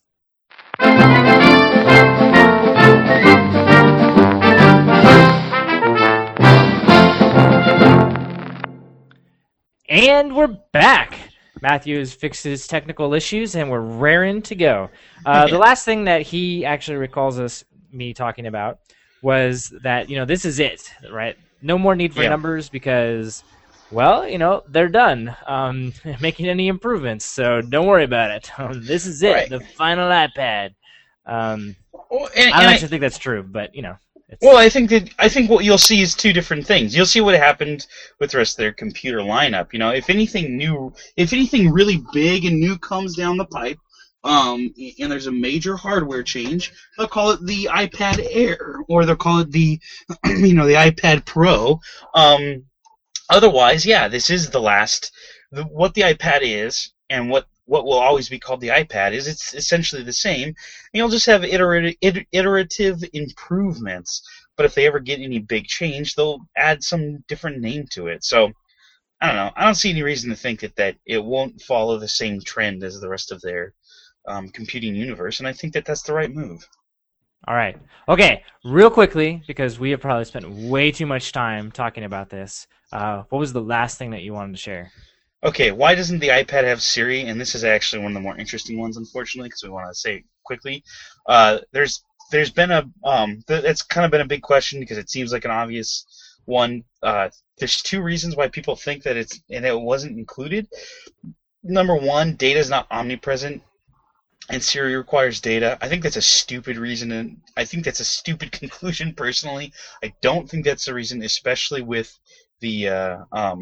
S2: And we're back. Matthew has fixed his technical issues, and we're raring to go. The last thing that he actually recalls me talking about was that, this is it, right? No more need for numbers because, well, they're done making any improvements, so don't worry about it. This is it, the final iPad. I don't actually think that's true, but,
S1: Well, I think what you'll see is two different things. You'll see what happened with the rest of their computer lineup. If anything really big and new comes down the pipe, and there's a major hardware change, they'll call it the iPad Air, or they'll call it the, the iPad Pro. Otherwise, this is the last. What the iPad is, and what will always be called the iPad is, it's essentially the same. And you'll just have iterative improvements. But if they ever get any big change, they'll add some different name to it. So, I don't know. I don't see any reason to think that it won't follow the same trend as the rest of their computing universe, and I think that's the right move.
S2: All right. Okay, real quickly, because we have probably spent way too much time talking about this, what was the last thing that you wanted to share?
S1: Okay, why doesn't the iPad have Siri? And this is actually one of the more interesting ones, unfortunately, because we want to say it quickly. There's been it's kind of been a big question because it seems like an obvious one. There's two reasons why people think that it wasn't included. Number one, data is not omnipresent, and Siri requires data. I think that's a stupid reason, and I think that's a stupid conclusion, personally. I don't think that's the reason, especially with the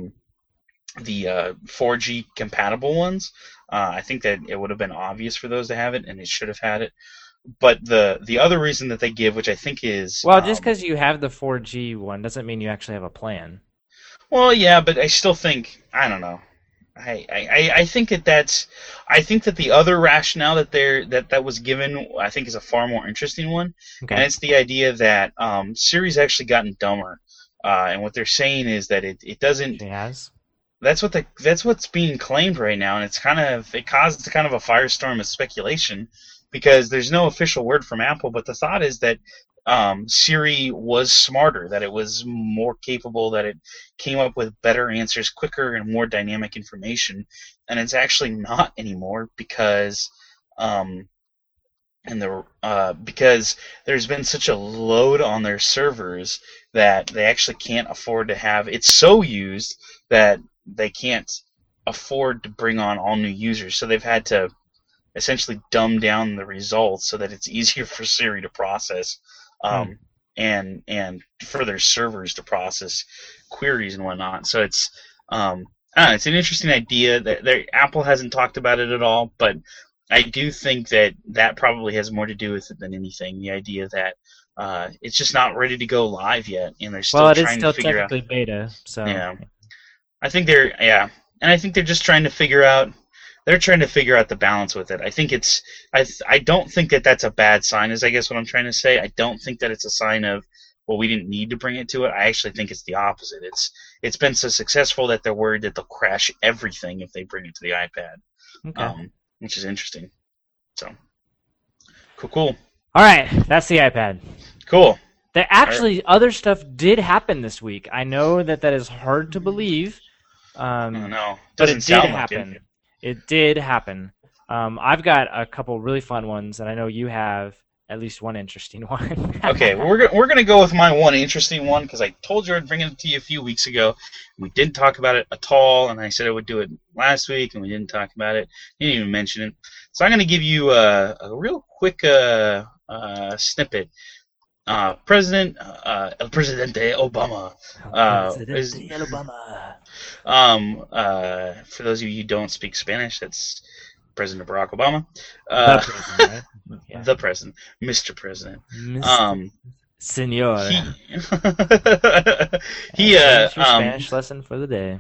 S1: 4G compatible ones. I think that it would have been obvious for those to have it, and it should have had it. But the other reason that they give, which I think is...
S2: Well, just because you have the 4G one doesn't mean you actually have a plan.
S1: Well, yeah, but I still think... I don't know. I think that the other rationale that was given, I think, is a far more interesting one. Okay. And it's the idea that Siri's actually gotten dumber. And what they're saying is that it doesn't...
S2: It has?
S1: That's what's being claimed right now, and it caused kind of a firestorm of speculation because there's no official word from Apple, but the thought is that Siri was smarter, that it was more capable, that it came up with better answers quicker and more dynamic information, and it's actually not anymore because because there's been such a load on their servers that they actually can't afford to have it so used that they can't afford to bring on all new users, so they've had to essentially dumb down the results so that it's easier for Siri to process, and for their servers to process queries and whatnot. So it's it's an interesting idea that Apple hasn't talked about it at all, but I do think that probably has more to do with it than anything. The idea that it's just not ready to go live yet, and they're still trying to figure out.
S2: Well, it is still technically beta, so
S1: yeah. I think they're just trying to figure out they're trying to figure out the balance with it. I think I don't think that that's a bad sign, is I guess what I'm trying to say. I don't think that it's a sign of, well, we didn't need to bring it to it. I actually think it's the opposite. It's been so successful that they're worried that they'll crash everything if they bring it to the iPad,
S2: Okay.
S1: which is interesting. So, cool.
S2: All right, that's the iPad.
S1: Cool.
S2: There actually other stuff did happen this week. I know that is hard to believe.
S1: I don't know.
S2: But it
S1: Doesn't
S2: did
S1: sound like
S2: happen. It did happen. I've got a couple really fun ones, and I know you have at least one interesting one.
S1: Okay, well, we're gonna go with my one interesting one because I told you I'd bring it to you a few weeks ago. We didn't talk about it at all, and I said I would do it last week, and we didn't talk about it. You didn't even mention it. So I'm gonna give you a real quick snippet. Presidente Obama. For those of you who don't speak Spanish, that's President Barack Obama.
S2: The president, right? Yeah.
S1: The president, Mr. President.
S2: Senor.
S1: Your
S2: Spanish lesson for the day.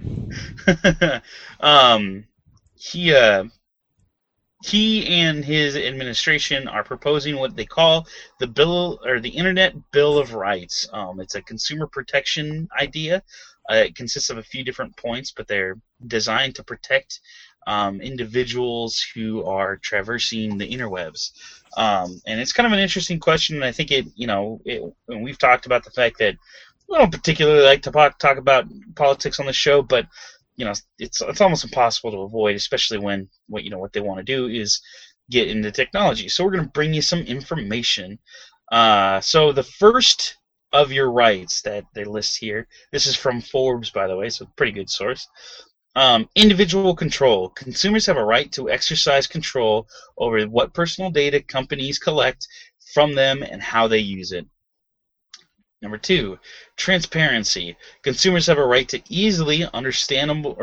S1: He and his administration are proposing what they call the Internet Bill of Rights. It's a consumer protection idea. It consists of a few different points, but they're designed to protect individuals who are traversing the interwebs. And it's kind of an interesting question, and I think and we've talked about the fact that we don't particularly like to talk about politics on the show, but it's almost impossible to avoid, especially when what they want to do is get into technology. So we're going to bring you some information. So the first of your rights that they list here, this is from Forbes, by the way, so pretty good source. Individual control. Consumers have a right to exercise control over what personal data companies collect from them and how they use it. Number 2, transparency. Consumers have a right to easily understandable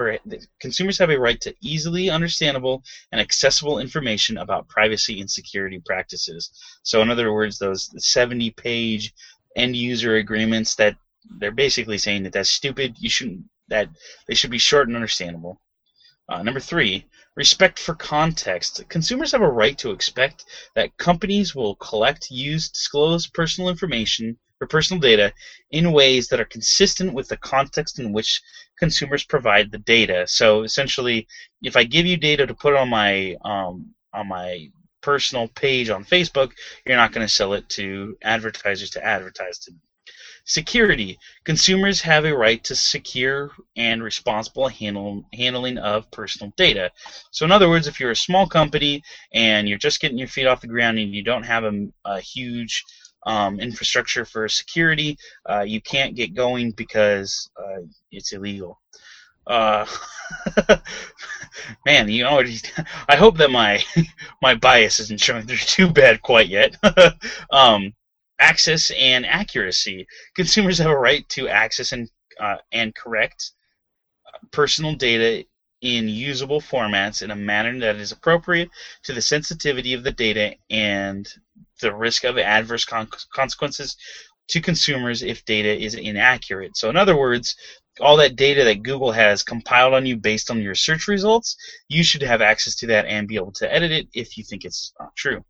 S1: and accessible information about privacy and security practices. So in other words, those 70-page end user agreements that they're basically saying that that's stupid. That they should be short and understandable. Number 3, respect for context. Consumers have a right to expect that companies will collect, use, disclose personal information or personal data in ways that are consistent with the context in which consumers provide the data. So essentially, if I give you data to put on my personal page on Facebook, you're not going to sell it to advertisers to advertise to them. Security. Consumers have a right to secure and responsible handling of personal data. So in other words, if you're a small company and you're just getting your feet off the ground and you don't have a huge infrastructure for security, you can't get going because it's illegal. Man, I hope that my bias isn't showing through too bad quite yet. Access and accuracy. Consumers have a right to access and correct personal data in usable formats in a manner that is appropriate to the sensitivity of the data and the risk of adverse consequences to consumers if data is inaccurate. So in other words, all that data that Google has compiled on you based on your search results, you should have access to that and be able to edit it if you think it's not true.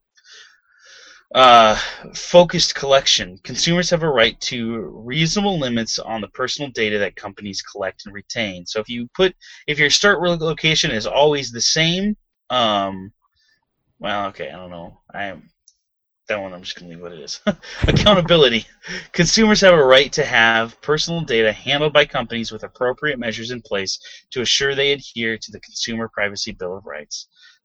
S1: Focused collection. Consumers have a right to reasonable limits on the personal data that companies collect and retain. So if your start location is always the same, well, okay, I don't know. That one I'm just going to leave what it is. Accountability. Consumers have a right to have personal data handled by companies with appropriate measures in place to assure they adhere to the Consumer Privacy Bill of Rights.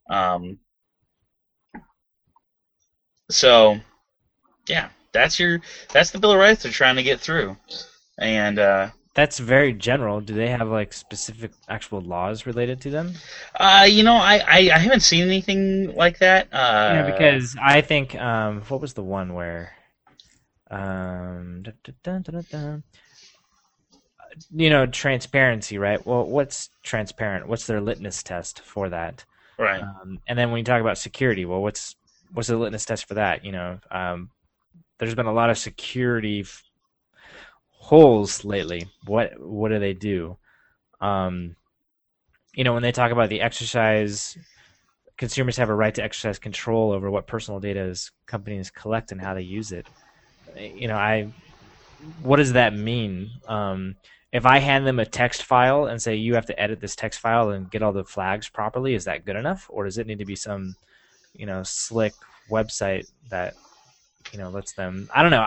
S1: So, yeah, that's the Bill of Rights they're trying to get through, and
S2: that's very general. Do they have like specific actual laws related to them?
S1: I haven't seen anything like that.
S2: Because I think what was the one where transparency, right? Well, what's transparent? What's their litmus test for that?
S1: Right.
S2: And then when you talk about security, well, what's the litmus test for that? There's been a lot of security holes lately. What do they do? When they talk about the exercise consumers have a right to exercise control over what personal data companies collect and how they use it. What does that mean? If I hand them a text file and say you have to edit this text file and get all the flags properly, is that good enough, or does it need to be some, slick website that, lets them? I don't know.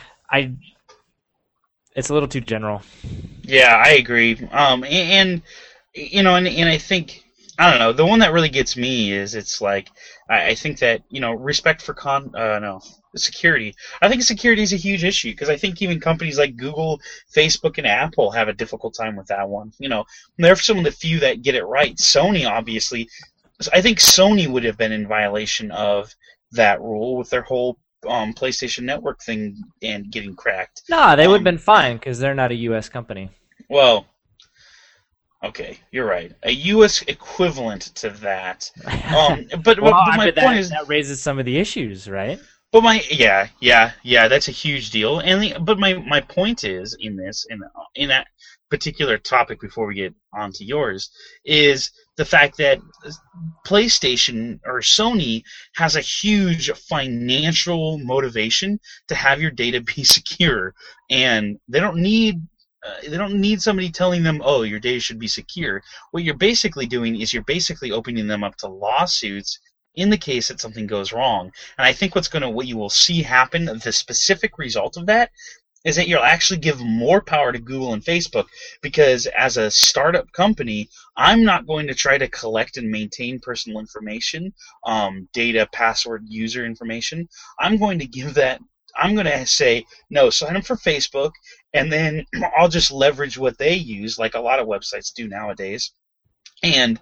S2: It's a little too general.
S1: Yeah, I agree. And I think, I don't know. The one that really gets me is it's like I think that respect for security. I think security is a huge issue because I think even companies like Google, Facebook, and Apple have a difficult time with that one. They're some of the few that get it right. Sony, obviously, I think Sony would have been in violation of that rule with their whole PlayStation Network thing and getting cracked.
S2: No, they would have been fine because they're not a U.S. company.
S1: Well, okay, you're right. A U.S. equivalent to that. But my point is
S2: that raises some of the issues, right?
S1: But that's a huge deal. But my point is in that particular topic before we get on to yours is the fact that PlayStation or Sony has a huge financial motivation to have your data be secure, and they don't need somebody telling them, oh, your data should be secure. What you're basically doing is you're basically opening them up to lawsuits in the case that something goes wrong. And I think what you will see happen, the specific result of that, is that you'll actually give more power to Google and Facebook, because as a startup company, I'm not going to try to collect and maintain personal information, data, password, user information. I'm going to say, no, sign up for Facebook, and then I'll just leverage what they use, like a lot of websites do nowadays. And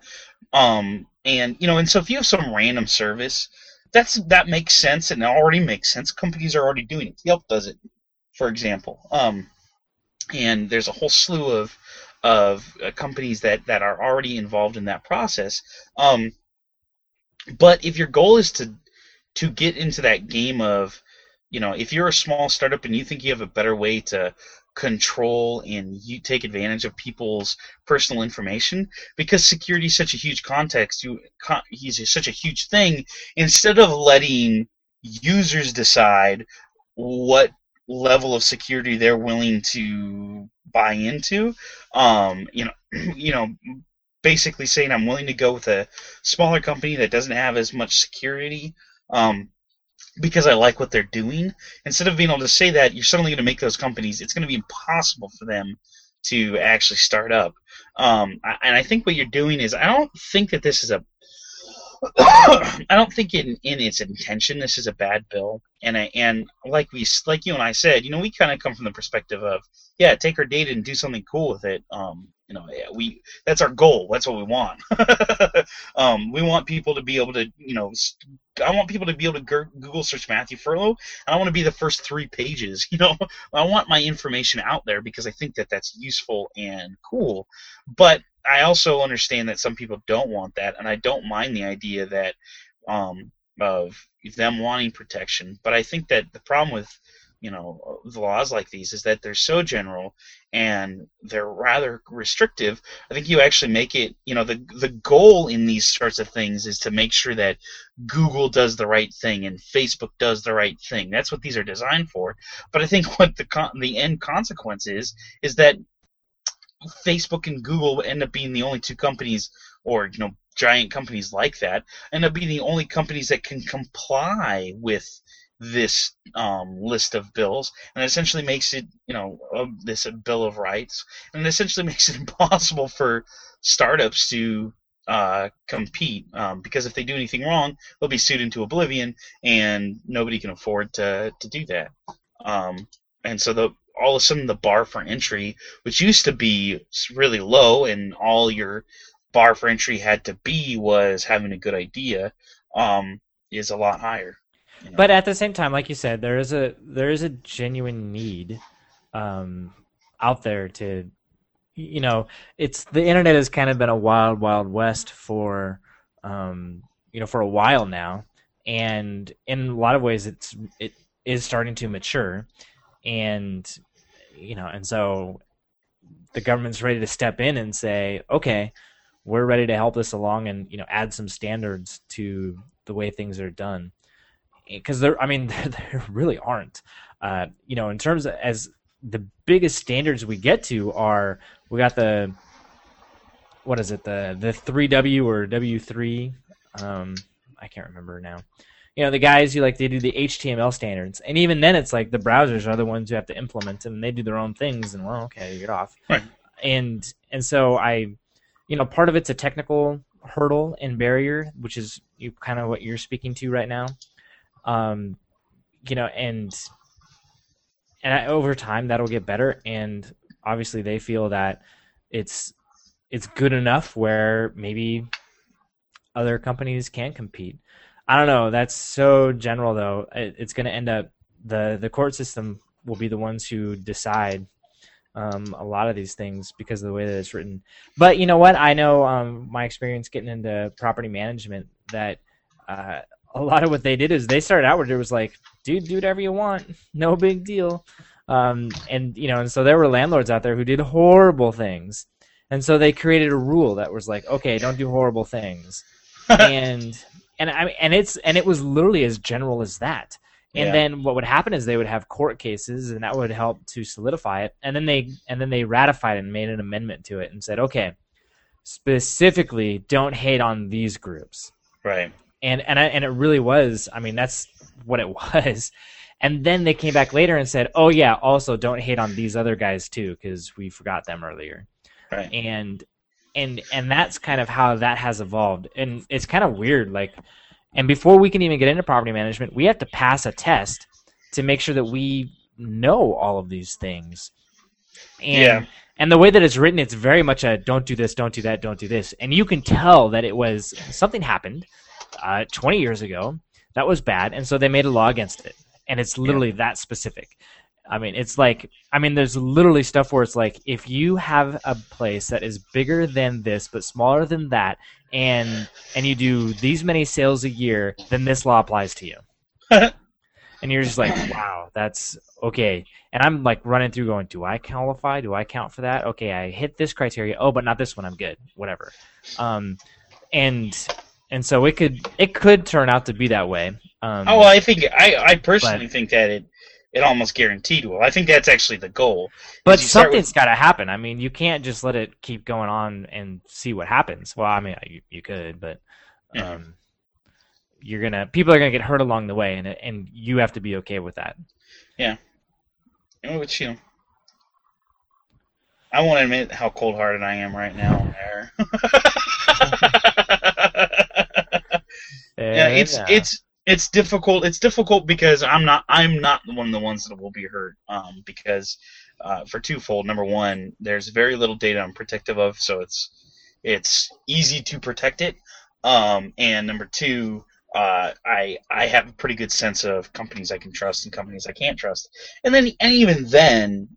S1: so if you have some random service, that makes sense, and it already makes sense. Companies are already doing it. Yelp does it, for example. And there's a whole slew of companies that are already involved in that process. But if your goal is to get into that game of, if you're a small startup and you think you have a better way to control and you take advantage of people's personal information, because security is such a huge he's such a huge thing, instead of letting users decide what level of security they're willing to buy into, basically saying I'm willing to go with a smaller company that doesn't have as much security, because I like what they're doing. Instead of being able to say that, you're suddenly going to make those companies, it's going to be impossible for them to actually start up. And I think what you're doing is, I don't think that this is I don't think in its intention this is a bad bill. And like you and I said, we kind of come from the perspective of, take our data and do something cool with it. That's our goal. That's what we want. We want people to be able to, I want people to be able to Google search Matthew Furlow, and I want to be the first 3 pages. I want my information out there because I think that that's useful and cool. But I also understand that some people don't want that, and I don't mind the idea that of them wanting protection. But I think that the problem with the laws like these is that they're so general and they're rather restrictive. I think you actually make it, the goal in these sorts of things is to make sure that Google does the right thing and Facebook does the right thing. That's what these are designed for. But I think what the end consequence is that Facebook and Google end up being the only 2 companies, or giant companies like that, end up being the only companies that can comply with this list of bills, and essentially makes it, this Bill of Rights, and it essentially makes it impossible for startups to compete, because if they do anything wrong, they'll be sued into oblivion, and nobody can afford to do that. And so all of a sudden the bar for entry, which used to be really low, and all your bar for entry had to be was having a good idea, is a lot higher.
S2: But at the same time, like you said, there is a genuine need out there to, it's the internet has kind of been a wild, wild west for for a while now, and in a lot of ways it is starting to mature, and and so the government's ready to step in and say, okay, we're ready to help this along and add some standards to the way things are done. Because there really aren't. In terms of as the biggest standards we get to are, we got the 3W or W3. I can't remember now. The guys who they do the HTML standards, and even then it's like the browsers are the ones who have to implement them, and they do their own things, and well, okay, get off.
S1: Right.
S2: And so part of it's a technical hurdle and barrier, which is kind of what you're speaking to right now. And over time that'll get better, and obviously they feel that it's good enough where maybe other companies can compete. I don't know. That's so general, though. It's going to end up the court system will be the ones who decide a lot of these things because of the way that it's written. But you know what? I know my experience getting into property management that a lot of what they did is they started out where it was like, dude, do whatever you want, no big deal. And so there were landlords out there who did horrible things, and so they created a rule that was like, okay, don't do horrible things, and it was literally as general as that. And then what would happen is they would have court cases, and that would help to solidify it. And then they ratified it and made an amendment to it and said, okay, specifically, don't hate on these groups.
S1: Right.
S2: And it really was. I mean, that's what it was. And then they came back later and said, oh yeah, also don't hate on these other guys too, because we forgot them earlier.
S1: Right.
S2: And that's kind of how that has evolved. And it's kind of weird, and before we can even get into property management, we have to pass a test to make sure that we know all of these things. And the way that it's written, it's very much a don't do this, don't do that, don't do this. And you can tell that it was something happened 20 years ago that was bad, and so they made a law against it. And it's literally that specific. I mean, there's literally stuff where it's like, if you have a place that is bigger than this but smaller than that, and you do these many sales a year, then this law applies to you. And you're just like, wow, that's okay. And I'm like running through going, do I qualify? Do I count for that? Okay, I hit this criteria. Oh, but not this one. I'm good. Whatever. And so it could turn out to be that way.
S1: I think I personally think that it almost guaranteed will. I think that's actually the goal.
S2: But something's got to happen. I mean, you can't just let it keep going on and see what happens. Well, I mean, you could, but people are gonna get hurt along the way, and you have to be okay with that.
S1: Yeah. Which I won't admit how cold-hearted I am right now. It's difficult. It's difficult because I'm not one of the ones that will be hurt. Because for twofold. Number one, there's very little data I'm protective of, so it's easy to protect it. And number two, I have a pretty good sense of companies I can trust and companies I can't trust. And even then,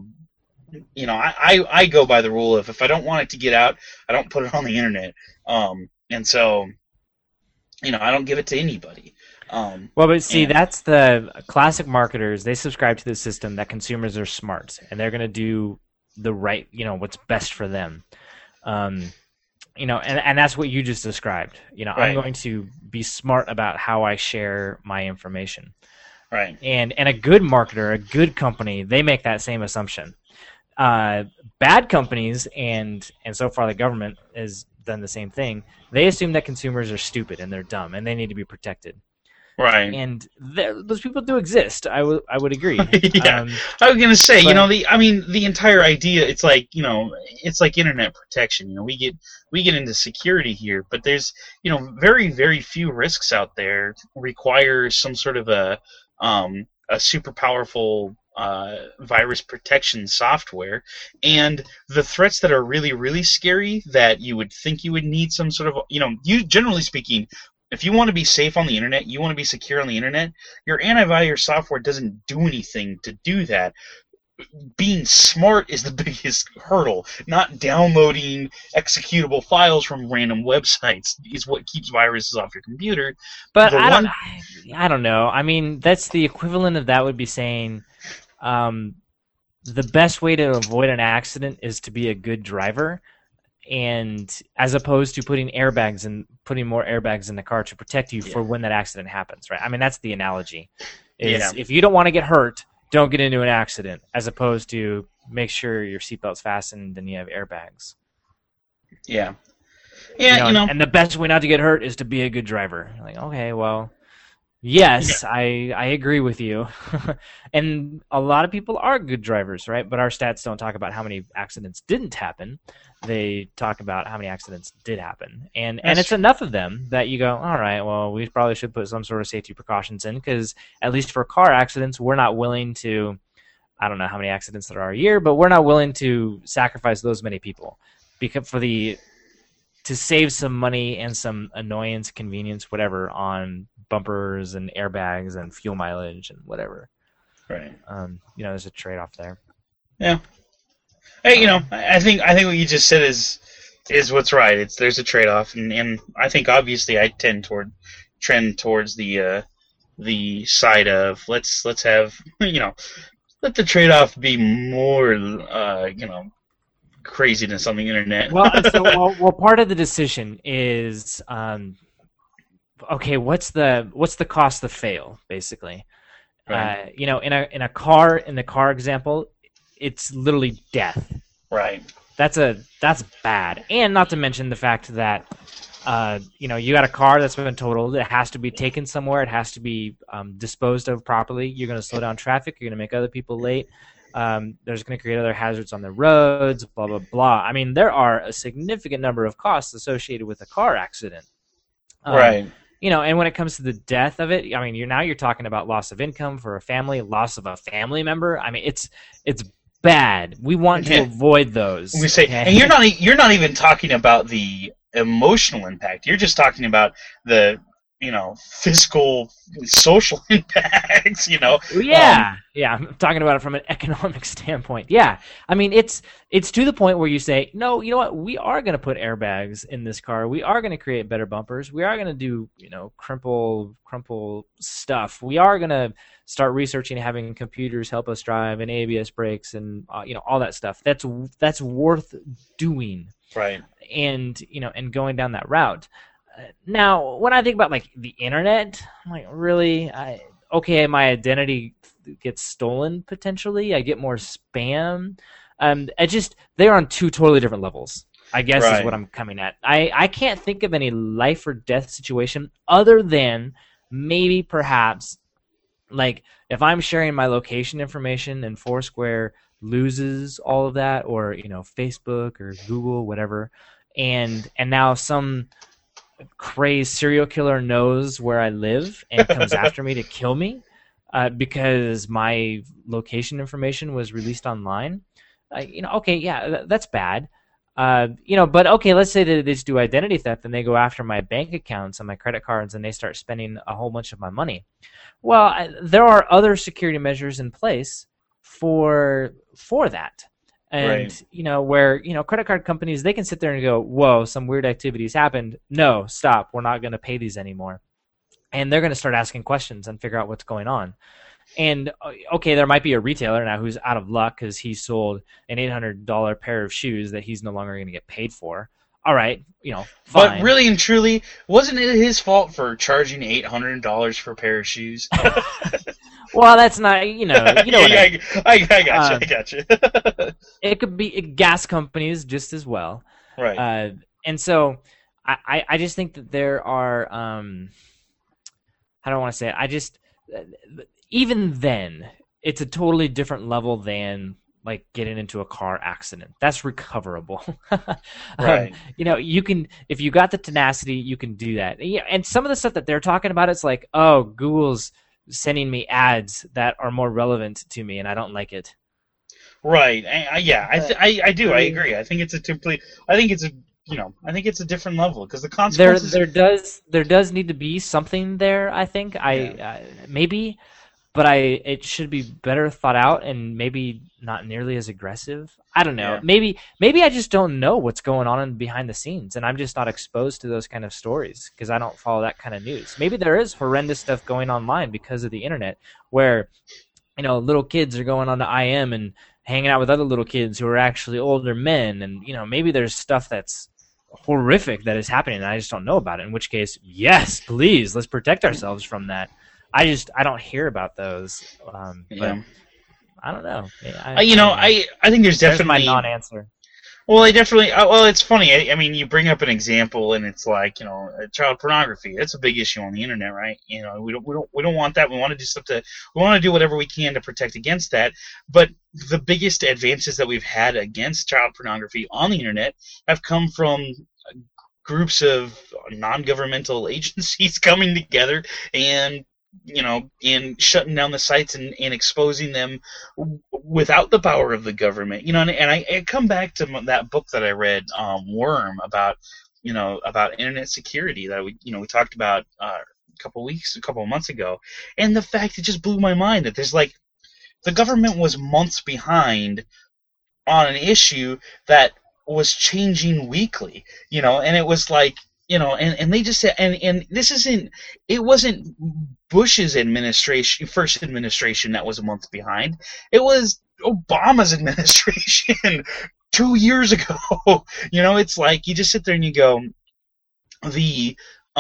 S1: I go by the rule of, if I don't want it to get out, I don't put it on the internet. And so, I don't give it to anybody.
S2: But see, that's the classic marketers. They subscribe to the system that consumers are smart, and they're going to do the right, what's best for them. And that's what you just described. Right. I'm going to be smart about how I share my information.
S1: Right.
S2: And a good marketer, a good company, they make that same assumption. Bad companies, and so far the government has done the same thing. They assume that consumers are stupid and they're dumb and they need to be protected.
S1: Right.
S2: And those people do exist. I would agree.
S1: Yeah. I was gonna say, the entire idea, it's like internet protection. We get into security here, but there's very, very few risks out there require some sort of a super powerful virus protection software. And the threats that are really, really scary that you would think you would need some sort of, you generally speaking, if you want to be safe on the internet, you want to be secure on the internet, your antivirus software doesn't do anything to do that. Being smart is the biggest hurdle. Not downloading executable files from random websites is what keeps viruses off your computer.
S2: But I don't know. I mean, that's the equivalent of that would be saying the best way to avoid an accident is to be a good driver. and as opposed to putting more airbags in the car to protect you for when that accident happens, right? I mean, that's the analogy. Is if you don't want to get hurt, don't get into an accident, as opposed to make sure your seatbelt's fastened and you have airbags.
S1: Yeah. Yeah,
S2: And the best way not to get hurt is to be a good driver. Like, okay, well, yes, I agree with you. And a lot of people are good drivers, right? But our stats don't talk about how many accidents didn't happen. They talk about how many accidents did happen. And it's enough of them that you go, all right, well, we probably should put some sort of safety precautions in, because at least for car accidents, we're not willing to, I don't know how many accidents there are a year, but we're not willing to sacrifice those many people because to save some money and some annoyance, convenience, whatever, on bumpers and airbags and fuel mileage and whatever.
S1: Right.
S2: There's a trade-off there.
S1: Yeah. Hey, I think what you just said is what's right. There's a trade-off, and I think obviously I trend towards the side of let's have let the trade-off be more craziness on the internet.
S2: Well, part of the decision is okay, what's the cost to fail, basically?
S1: Right.
S2: In the car example, it's literally death.
S1: Right.
S2: That's bad, and not to mention the fact that you got a car that's been totaled. It has to be taken somewhere. It has to be disposed of properly. You're going to slow down traffic. You're going to make other people late. There's going to create other hazards on the roads, blah, blah, blah. I mean, there are a significant number of costs associated with a car accident.
S1: Right.
S2: And when it comes to the death of it, I mean, you're talking about loss of income for a family, loss of a family member. I mean, it's bad. We want to avoid those.
S1: We say, and you're not even talking about the emotional impact. You're just talking about the fiscal, social impacts.
S2: Yeah, I'm talking about it from an economic standpoint. Yeah, I mean it's to the point where you say, no, you know what? We are going to put airbags in this car. We are going to create better bumpers. We are going to do crumple stuff. We are going to start researching having computers help us drive and ABS brakes and all that stuff. That's worth doing.
S1: Right.
S2: And going down that route. Now, when I think about the internet, I'm like, really? My identity gets stolen potentially. I get more spam. They're on two totally different levels, I guess, is what I'm coming at. I can't think of any life or death situation other than maybe perhaps if I'm sharing my location information and Foursquare loses all of that, or Facebook or Google, whatever, and now some crazed serial killer knows where I live and comes after me to kill me because my location information was released online. That's bad. But okay, let's say that they just do identity theft and they go after my bank accounts and my credit cards and they start spending a whole bunch of my money. Well, there are other security measures in place for that. And, where, credit card companies, they can sit there and go, whoa, some weird activities happened. No, stop. We're not going to pay these anymore. And they're going to start asking questions and figure out what's going on. And, okay, there might be a retailer now who's out of luck because he sold an $800 pair of shoes that he's no longer going to get paid for. All right, fine.
S1: But really and truly, wasn't it his fault for charging $800 for a pair of shoes?
S2: Well, that's not, I
S1: got you.
S2: It could be gas companies just as well.
S1: Right.
S2: And so I just think that there are, how do I want to say it? Even then, it's a totally different level than getting into a car accident. That's recoverable.
S1: Right.
S2: You can, if you got the tenacity, you can do that. Yeah, and some of the stuff that they're talking about, it's like, oh, Google's sending me ads that are more relevant to me, and I don't like it.
S1: Right. I do. I agree. I think it's a different level because the consequences.
S2: There does need to be something there. I think maybe, but it should be better thought out and maybe not nearly as aggressive. I don't know. Yeah. Maybe I just don't know what's going on behind the scenes, and I'm just not exposed to those kind of stories because I don't follow that kind of news. Maybe there is horrendous stuff going online because of the internet, where little kids are going on to IM and hanging out with other little kids who are actually older men, and maybe there's stuff that's horrific that is happening and I just don't know about it, in which case, yes, please, let's protect ourselves from that. I don't hear about those, but I don't know.
S1: I think there's definitely
S2: my non-answer.
S1: Well, it's funny. I mean, you bring up an example, and it's like, child pornography. That's a big issue on the internet, right? We don't want that. We want to do whatever we can to protect against that. But the biggest advances that we've had against child pornography on the internet have come from groups of non-governmental agencies coming together and shutting down the sites and exposing them without the power of the government. And I come back to that book that I read, Worm, about internet security that we talked about a couple of months ago, and the fact it just blew my mind that there's like the government was months behind on an issue that was changing weekly, and it was like, and they just said, and it wasn't Bush's first administration that was a month behind. It was Obama's administration 2 years ago. It's like you just sit there and you go, the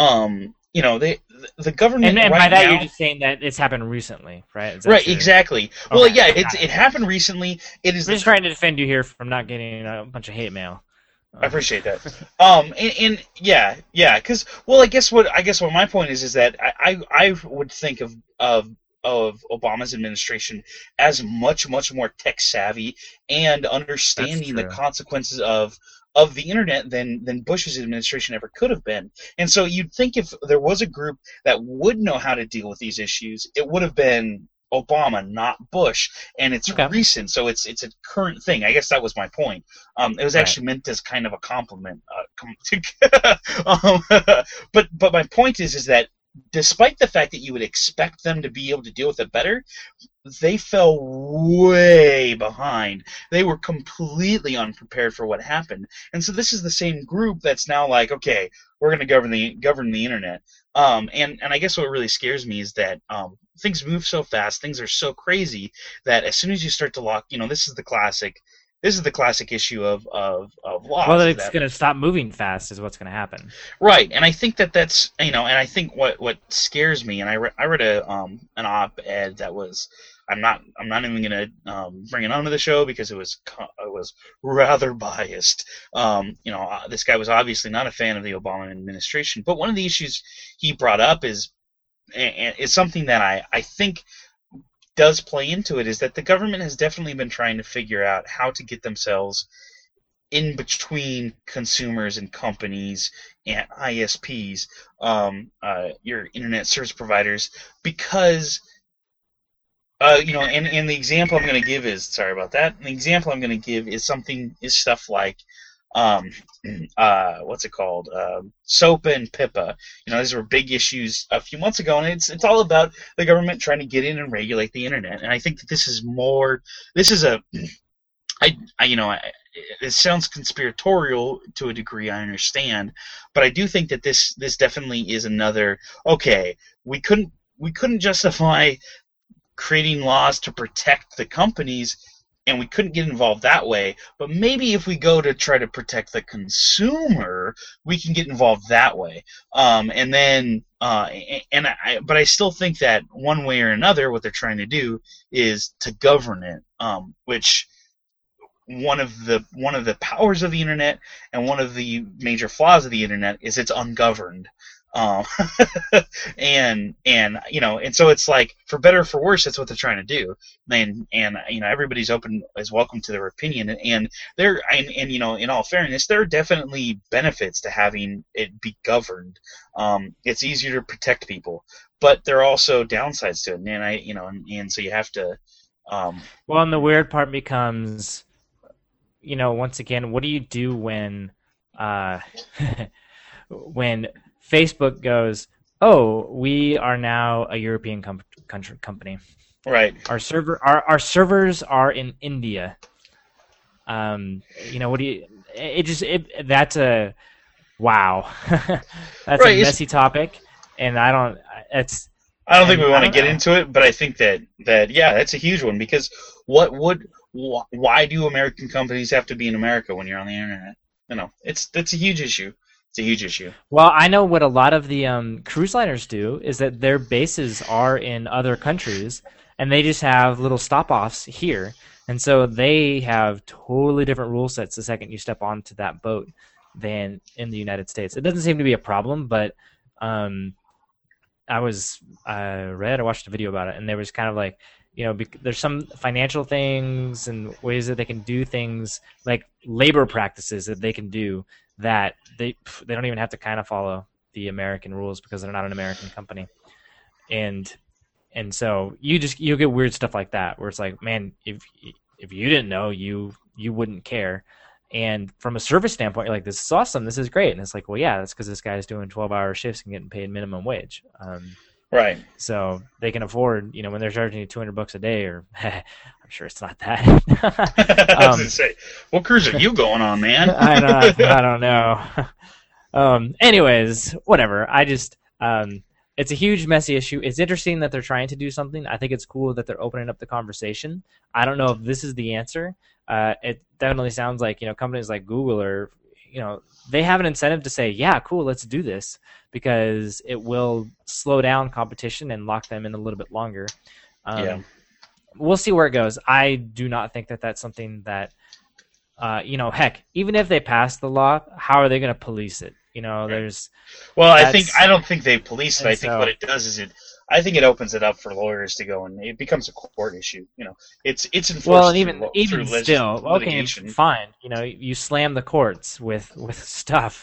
S1: government.
S2: And
S1: right
S2: by that
S1: now,
S2: you're just saying that it's happened recently, right?
S1: Right, exactly. Okay. Well, yeah, it happened recently. It is.
S2: I'm just trying to defend you here from not getting a bunch of hate mail.
S1: I appreciate that. And yeah, because I guess what my point is that I would think of Obama's administration as much more tech savvy and understanding the consequences of the internet than Bush's administration ever could have been. And so you'd think if there was a group that would know how to deal with these issues, it would have been Obama, not Bush, and it's recent, so it's a current thing. I guess that was my point. It was actually meant as kind of a compliment. But my point is that despite the fact that you would expect them to be able to deal with it better, they fell way behind. They were completely unprepared for what happened, and so this is the same group that's now like, okay, we're going to govern the internet. And I guess what really scares me is that things move so fast, things are so crazy that as soon as you start to lock, this is the classic issue of laws.
S2: Well, it's going to stop moving fast is what's going to happen.
S1: Right, and I think that's and I think what scares me, and I read an op-ed that was. I'm not even going to bring it onto the show because it was rather biased. This guy was obviously not a fan of the Obama administration, but one of the issues he brought up is something that I think does play into it, is that the government has definitely been trying to figure out how to get themselves in between consumers and companies and ISPs, your internet service providers, because and the example I'm going to give is, sorry about that. The example I'm going to give is stuff like, what's it called? SOPA and PIPA. These were big issues a few months ago, and it's all about the government trying to get in and regulate the internet. And I think that it sounds conspiratorial to a degree, I understand, but I do think that this definitely is another, okay, we couldn't justify creating laws to protect the companies, and we couldn't get involved that way. But maybe if we go to try to protect the consumer, we can get involved that way. But I still think that one way or another, what they're trying to do is to govern it, which one of the powers of the internet and one of the major flaws of the internet is it's ungoverned. And so it's like, for better or for worse, that's what they're trying to do. And everybody's is welcome to their opinion. And in all fairness, there are definitely benefits to having it be governed. It's easier to protect people, but there are also downsides to it. And so you have to.
S2: Well, and the weird part becomes, once again, what do you do when when Facebook goes, oh, we are now a European company.
S1: Right.
S2: Our servers are in India. What do you? That's a wow. That's a messy topic, and I don't think
S1: we want to get into it, but I think that yeah, that's a huge one, because what Why do American companies have to be in America when you're on the internet? That's a huge issue. It's a huge issue.
S2: Well, I know what a lot of the cruise liners do is that their bases are in other countries, and they just have little stop-offs here. And so they have totally different rule sets the second you step onto that boat than in the United States. It doesn't seem to be a problem, but I watched a video about it, and there was kind of like, there's some financial things and ways that they can do things, like labor practices that they can do that they don't even have to kind of follow the American rules because they're not an American company. And so you'll get weird stuff like that where it's like, man, if you didn't know, you wouldn't care. And from a service standpoint, you're like, this is awesome, this is great. And it's like, well, yeah, that's because this guy's doing 12-hour shifts and getting paid minimum wage.
S1: Right.
S2: So they can afford, when they're charging you $200 a day, or I'm sure it's not that.
S1: I was gonna say, what cruise are you going on, man?
S2: I don't know. Anyways, whatever. It's a huge, messy issue. It's interesting that they're trying to do something. I think it's cool that they're opening up the conversation. I don't know if this is the answer. It definitely sounds like, companies like Google are, they have an incentive to say, yeah, cool, let's do this, because it will slow down competition and lock them in a little bit longer. We'll see where it goes. I do not think that that's something that, heck, even if they pass the law, how are they going to police it? I
S1: don't think they police it. I think what it does is I think it opens it up for lawyers to go, and it becomes a court issue. It's enforced.
S2: Well, and even still, okay, fine. You slam the courts with stuff.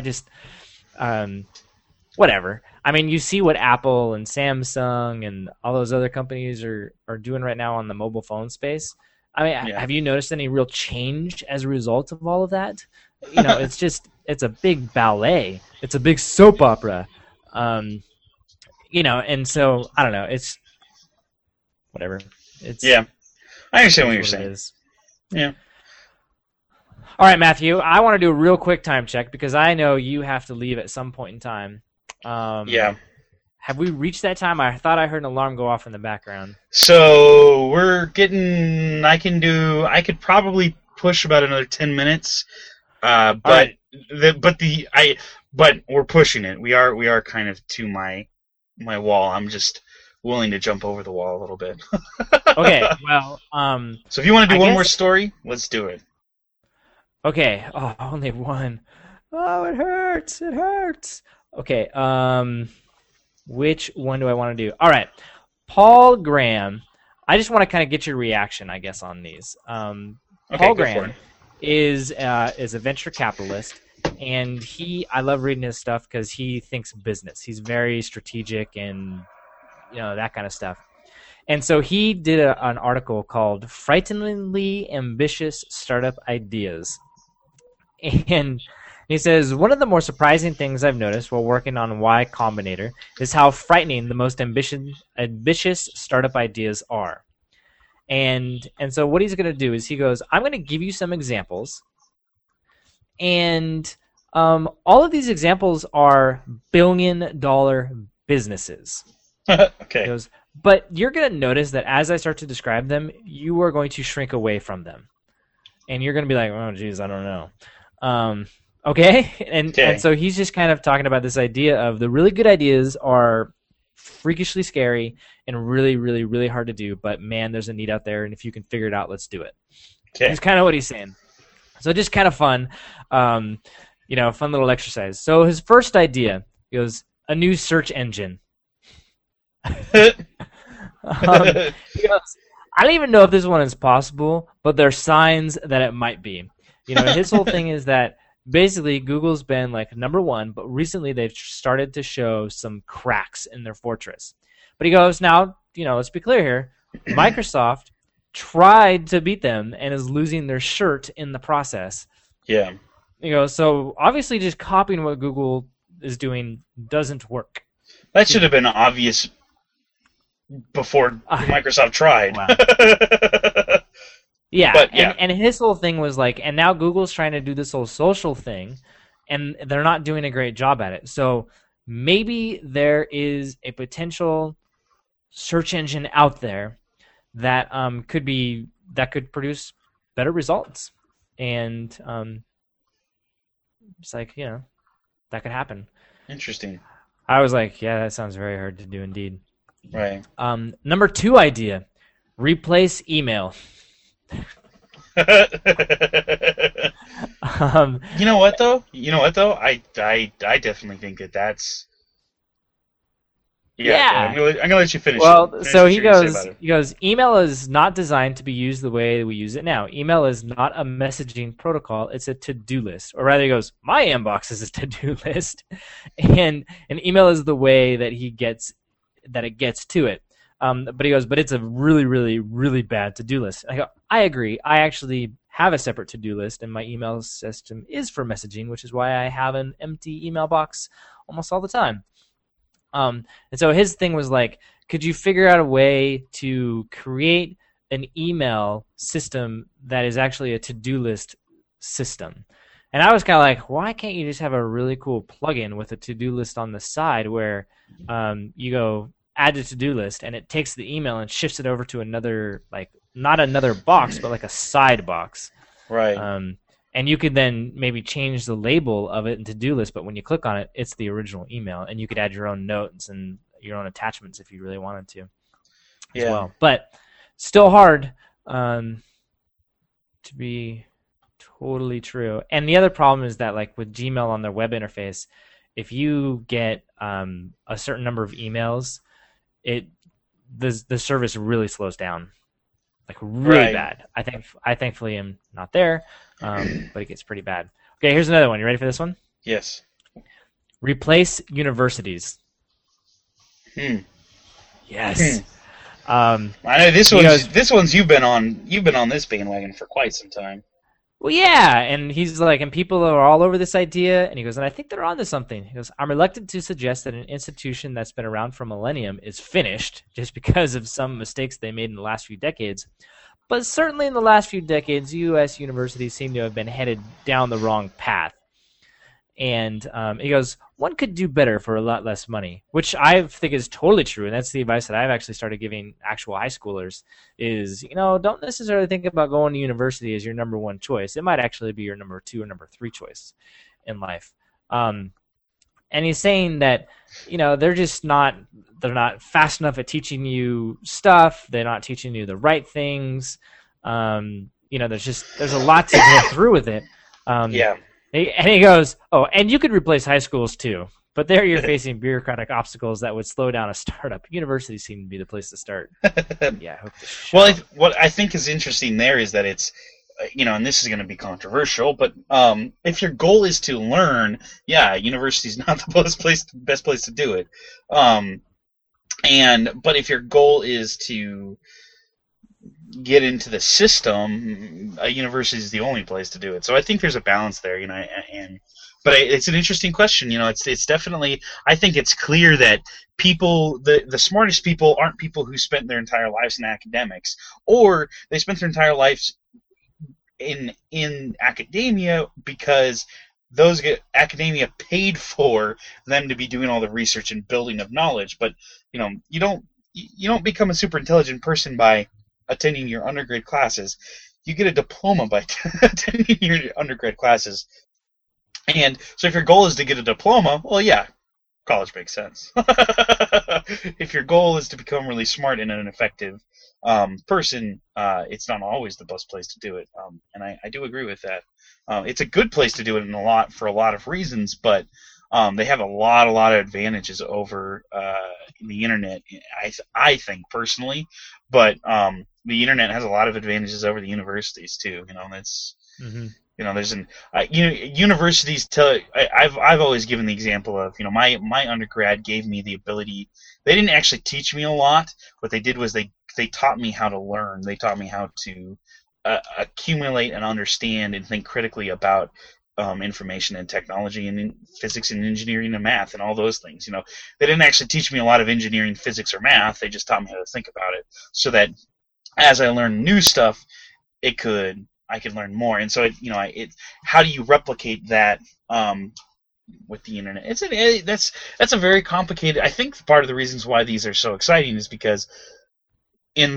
S2: Whatever. I mean, you see what Apple and Samsung and all those other companies are doing right now on the mobile phone space. I mean, have you noticed any real change as a result of all of that? It's a big ballet. It's a big soap opera. And so I don't know. It's whatever.
S1: I understand what you're saying. Yeah.
S2: All right, Matthew. I want to do a real quick time check because I know you have to leave at some point in time. Have we reached that time? I thought I heard an alarm go off in the background.
S1: So we're getting. I could probably push about another 10 minutes. But we're pushing it. We are kind of to my wall. I'm just willing to jump over the wall a little bit.
S2: Okay, well,
S1: so if you want to do one more story, let's do it.
S2: Okay. Oh, only one. Oh, it hurts. It hurts. Okay. Which one do I want to do? All right. Paul Graham. I just want to kind of get your reaction, I guess, on these. Paul Graham is a venture capitalist, and I love reading his stuff because he thinks business. He's very strategic and that kind of stuff. And so he did an article called "Frighteningly Ambitious Startup Ideas," and he says, one of the more surprising things I've noticed while working on Y Combinator is how frightening the most ambitious startup ideas are. And so what he's going to do is he goes, I'm going to give you some examples. And all of these examples are billion-dollar businesses.
S1: Okay.
S2: He goes, but you're going to notice that as I start to describe them, you are going to shrink away from them. And you're going to be like, oh, geez, I don't know. Okay? And so he's just kind of talking about this idea of the really good ideas are freakishly scary and really, really, really hard to do, but man, there's a need out there, and if you can figure it out, let's do it.
S1: Okay.
S2: That's kind of what he's saying. So just kind of fun, fun little exercise. So his first idea, he goes, a new search engine. He goes, I don't even know if this one is possible, but there are signs that it might be. His whole thing is that basically Google's been like number one, but recently they've started to show some cracks in their fortress. But he goes, now, let's be clear here. Microsoft tried to beat them and is losing their shirt in the process.
S1: Yeah.
S2: He goes, so obviously just copying what Google is doing doesn't work.
S1: That should have been obvious before Microsoft tried.
S2: Wow. Yeah, and his whole thing was like, and now Google's trying to do this whole social thing, and they're not doing a great job at it. So maybe there is a potential search engine out there that could be that could produce better results. And it's like, that could happen.
S1: Interesting.
S2: I was like, yeah, that sounds very hard to do indeed.
S1: Right.
S2: Number 2 idea, replace email.
S1: You know what though? I definitely think that's.
S2: Yeah.
S1: I'm gonna let you finish.
S2: Well, so he goes, email is not designed to be used the way we use it now. Email is not a messaging protocol; it's a to-do list. Or rather, he goes, my inbox is a to-do list, and an email is the way that it gets to it. But he goes, but it's a really, really, really bad to-do list. I go, I agree. I actually have a separate to-do list, and my email system is for messaging, which is why I have an empty email box almost all the time. And so his thing was like, could you figure out a way to create an email system that is actually a to-do list system? And I was kind of like, why can't you just have a really cool plugin with a to-do list on the side where you go add a to-do list and it takes the email and shifts it over to another, like not another box, but like a side box.
S1: Right.
S2: And you could then maybe change the label of it in to-do list, but when you click on it, it's the original email, and you could add your own notes and your own attachments if you really wanted to as well. But still hard to be totally true. And the other problem is that, like with Gmail on their web interface, if you get a certain number of emails, the service really slows down. Like really bad. I thankfully am not there, but it gets pretty bad. Okay, here's another one. You ready for this one?
S1: Yes.
S2: Replace universities. Yes.
S1: I know this one's you've been on this bandwagon for quite some time.
S2: Well, yeah, and he's like, and people are all over this idea, and he goes, and I think they're onto something. He goes, I'm reluctant to suggest that an institution that's been around for a millennium is finished just because of some mistakes they made in the last few decades. But certainly in the last few decades, U.S. universities seem to have been headed down the wrong path. And he goes, one could do better for a lot less money, which I think is totally true. And that's the advice that I've actually started giving actual high schoolers is, don't necessarily think about going to university as your number one choice. It might actually be your number 2 or number 3 choice in life. And he's saying that, they're not fast enough at teaching you stuff. They're not teaching you the right things. There's a lot to go through with it.
S1: Yeah.
S2: And he goes, and you could replace high schools too, but there you're facing bureaucratic obstacles that would slow down a startup. Universities seem to be the place to start. Yeah.
S1: Well, what I think is interesting there is that it's, and this is going to be controversial, but if your goal is to learn, university is not the best place to do it. But if your goal is to get into the system, a university is the only place to do it. So I think there's a balance there, but it's an interesting question. It's definitely, I think it's clear that people, the smartest people aren't people who spent their entire lives in academics, or they spent their entire lives in academia because academia paid for them to be doing all the research and building of knowledge. But you don't become a super intelligent person by attending your undergrad classes. You get a diploma by attending your undergrad classes. And so if your goal is to get a diploma, well, yeah, college makes sense. If your goal is to become really smart and an effective person, it's not always the best place to do it. And I do agree with that. It's a good place to do it for a lot of reasons, but they have a lot of advantages over the internet, I think personally. But the internet has a lot of advantages over the universities too. That's there's universities I've always given the example of my undergrad gave me the ability. They didn't actually teach me a lot. What they did was they taught me how to learn. They taught me how to accumulate and understand and think critically about information and technology and in physics and engineering and math and all those things. They didn't actually teach me a lot of engineering, physics, or math. They just taught me how to think about it, so that as I learned new stuff, I could learn more. And so how do you replicate that with the internet? That's a very complicated. I think part of the reasons why these are so exciting is because in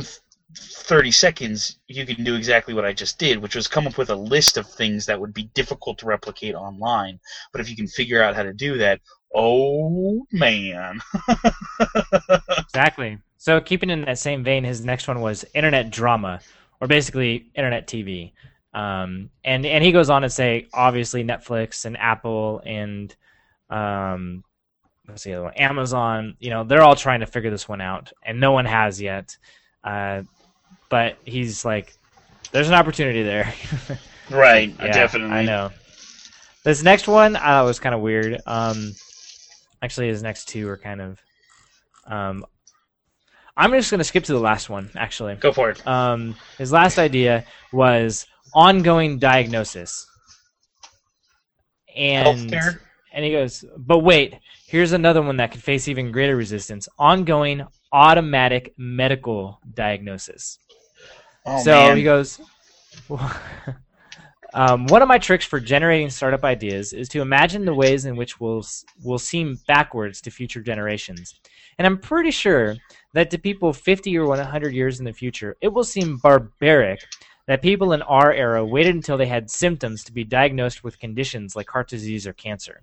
S1: 30 seconds, you can do exactly what I just did, which was come up with a list of things that would be difficult to replicate online. But if you can figure out how to do that, oh man.
S2: Exactly. So keeping in that same vein, his next one was internet drama, or basically internet TV. And he goes on to say, obviously Netflix and Apple and what's the other one? Amazon. They're all trying to figure this one out, and no one has yet. But he's like, there's an opportunity there.
S1: Right,
S2: Yeah,
S1: definitely.
S2: I know. This next one I thought was kind of weird. Actually, his next two are kind of. I'm just going to skip to the last one, actually.
S1: Go for it.
S2: His last idea was ongoing diagnosis. And
S1: Healthcare?
S2: And he goes, but wait, here's another one that could face even greater resistance: ongoing automatic medical diagnosis.
S1: Oh,
S2: So
S1: man.
S2: he goes, one of my tricks for generating startup ideas is to imagine the ways in which we'll seem backwards to future generations. And I'm pretty sure that to people 50 or 100 years in the future, it will seem barbaric that people in our era waited until they had symptoms to be diagnosed with conditions like heart disease or cancer.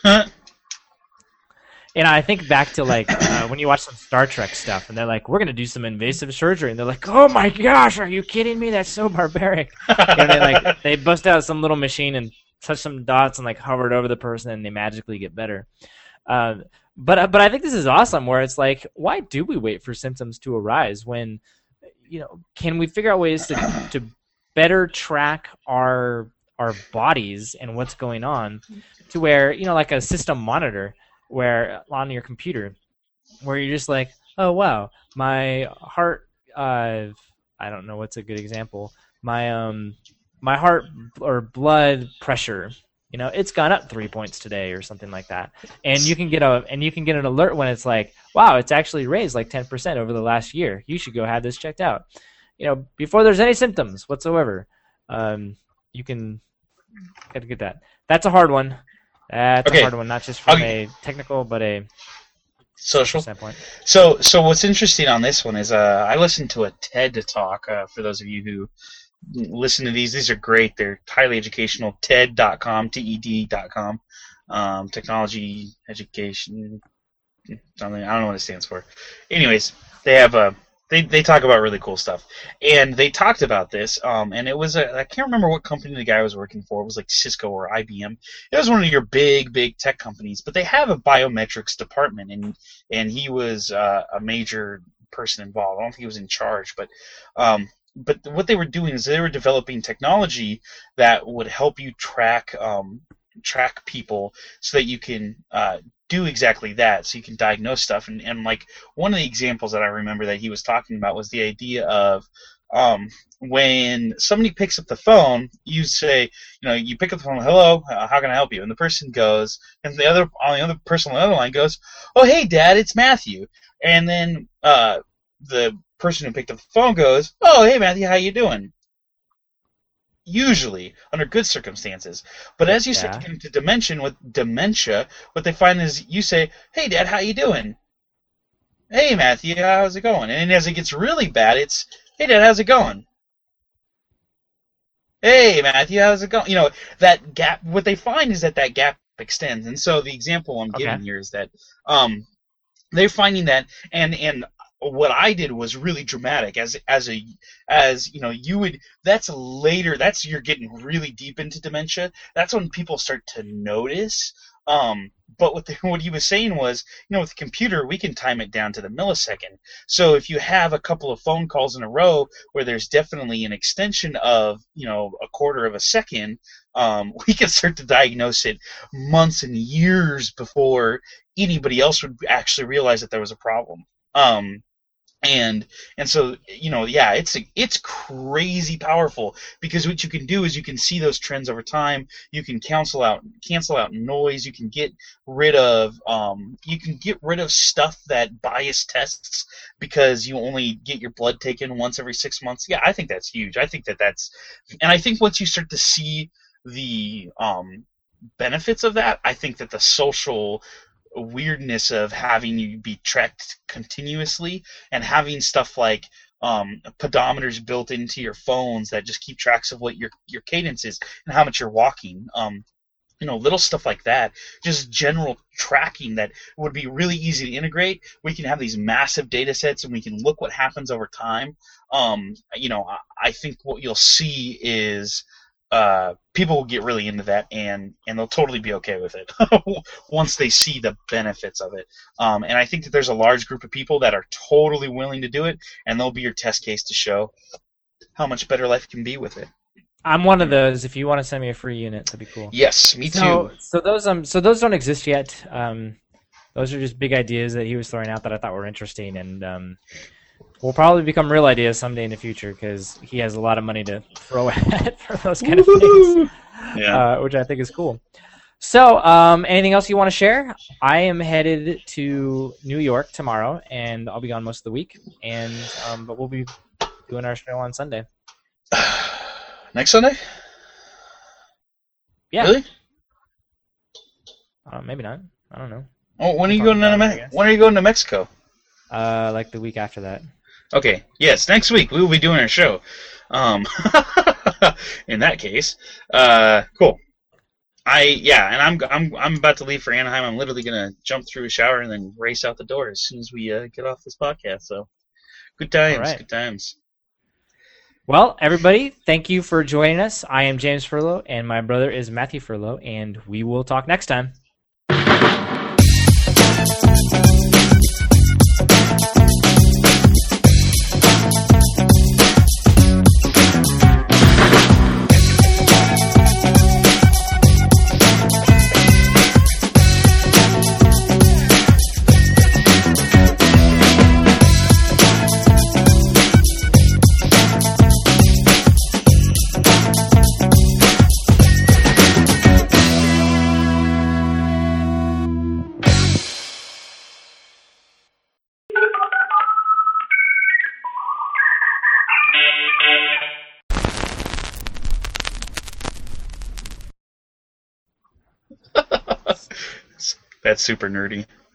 S2: And I think back to when you watch some Star Trek stuff, and they're like, "We're gonna do some invasive surgery," and they're like, "Oh my gosh, are you kidding me? That's so barbaric." And they bust out some little machine and touch some dots and hover it over the person, and they magically get better. But I think this is awesome. Where it's like, why do we wait for symptoms to arise when, can we figure out ways to better track our bodies and what's going on, to where like a system monitor where on your computer, where you're just like, oh wow, my heart, I don't know what's a good example, my heart or blood pressure, it's gone up 3 points today or something like that, and you can get an alert when it's like, wow, it's actually raised 10% over the last year. You should go have this checked out, before there's any symptoms whatsoever. You can get that. That's a hard one. That's a hard one, not just from a technical, but a
S1: social
S2: standpoint.
S1: So what's interesting on this one is I listened to a TED talk. For those of you who listen to these are great. They're highly educational. TED.com, TED.com, technology education, something. I don't know what it stands for. Anyways, they have They talk about really cool stuff, and they talked about this. And it was I can't remember what company the guy was working for. It was like Cisco or IBM. It was one of your big tech companies, but they have a biometrics department, and he was a major person involved. I don't think he was in charge, but what they were doing is they were developing technology that would help you track people so that you can do exactly that, so you can diagnose stuff. And one of the examples that I remember that he was talking about was the idea of when somebody picks up the phone, you say, you pick up the phone, hello, how can I help you? And the person goes, and the other person on the other line goes, oh, hey, Dad, it's Matthew. And then the person who picked up the phone goes, oh, hey, Matthew, how you doing? Usually, under good circumstances. But as you start to get into dementia, what they find is you say, hey, Dad, how you doing? Hey, Matthew, how's it going? And as it gets really bad, it's, hey, Dad, how's it going? Hey, Matthew, how's it going? That gap, what they find is that gap extends. And so the example I'm giving here is that they're finding that, and what I did was really dramatic. You would. That's later. That's you're getting really deep into dementia. That's when people start to notice. But what he was saying was, with the computer, we can time it down to the millisecond. So if you have a couple of phone calls in a row where there's definitely an extension of, a quarter of a second, we can start to diagnose it months and years before anybody else would actually realize that there was a problem. And so, it's crazy powerful, because what you can do is you can see those trends over time. You can cancel out noise. You can get rid of stuff that bias tests, because you only get your blood taken once every 6 months. Yeah, I think that's huge. I think and I think once you start to see the benefits of that, I think that the social weirdness of having you be tracked continuously and having stuff like pedometers built into your phones that just keep tracks of what your cadence is and how much you're walking. Little stuff like that, just general tracking that would be really easy to integrate. We can have these massive data sets and we can look what happens over time. I think what you'll see is people will get really into that and they'll totally be okay with it once they see the benefits of it. And I think that there's a large group of people that are totally willing to do it, and they'll be your test case to show how much better life can be with it.
S2: I'm one of those. If you want to send me a free unit, that'd be cool.
S1: Yes, me too.
S2: So those don't exist yet. Those are just big ideas that he was throwing out that I thought were interesting, and will probably become real ideas someday in the future because he has a lot of money to throw at for those kind of things, which I think is cool. So, anything else you want to share? I am headed to New York tomorrow, and I'll be gone most of the week. And but we'll be doing our show on Sunday.
S1: Next Sunday?
S2: Yeah.
S1: Really?
S2: Maybe not. I don't know.
S1: Oh, when are you going to Mexico?
S2: Like the week after that.
S1: Okay. Yes, next week we will be doing our show. In that case, cool. And I'm about to leave for Anaheim. I'm literally gonna jump through a shower and then race out the door as soon as we get off this podcast. So, good times. Right. Good times.
S2: Well, everybody, thank you for joining us. I am James Furlow, and my brother is Matthew Furlow, and we will talk next time.
S1: That's super nerdy.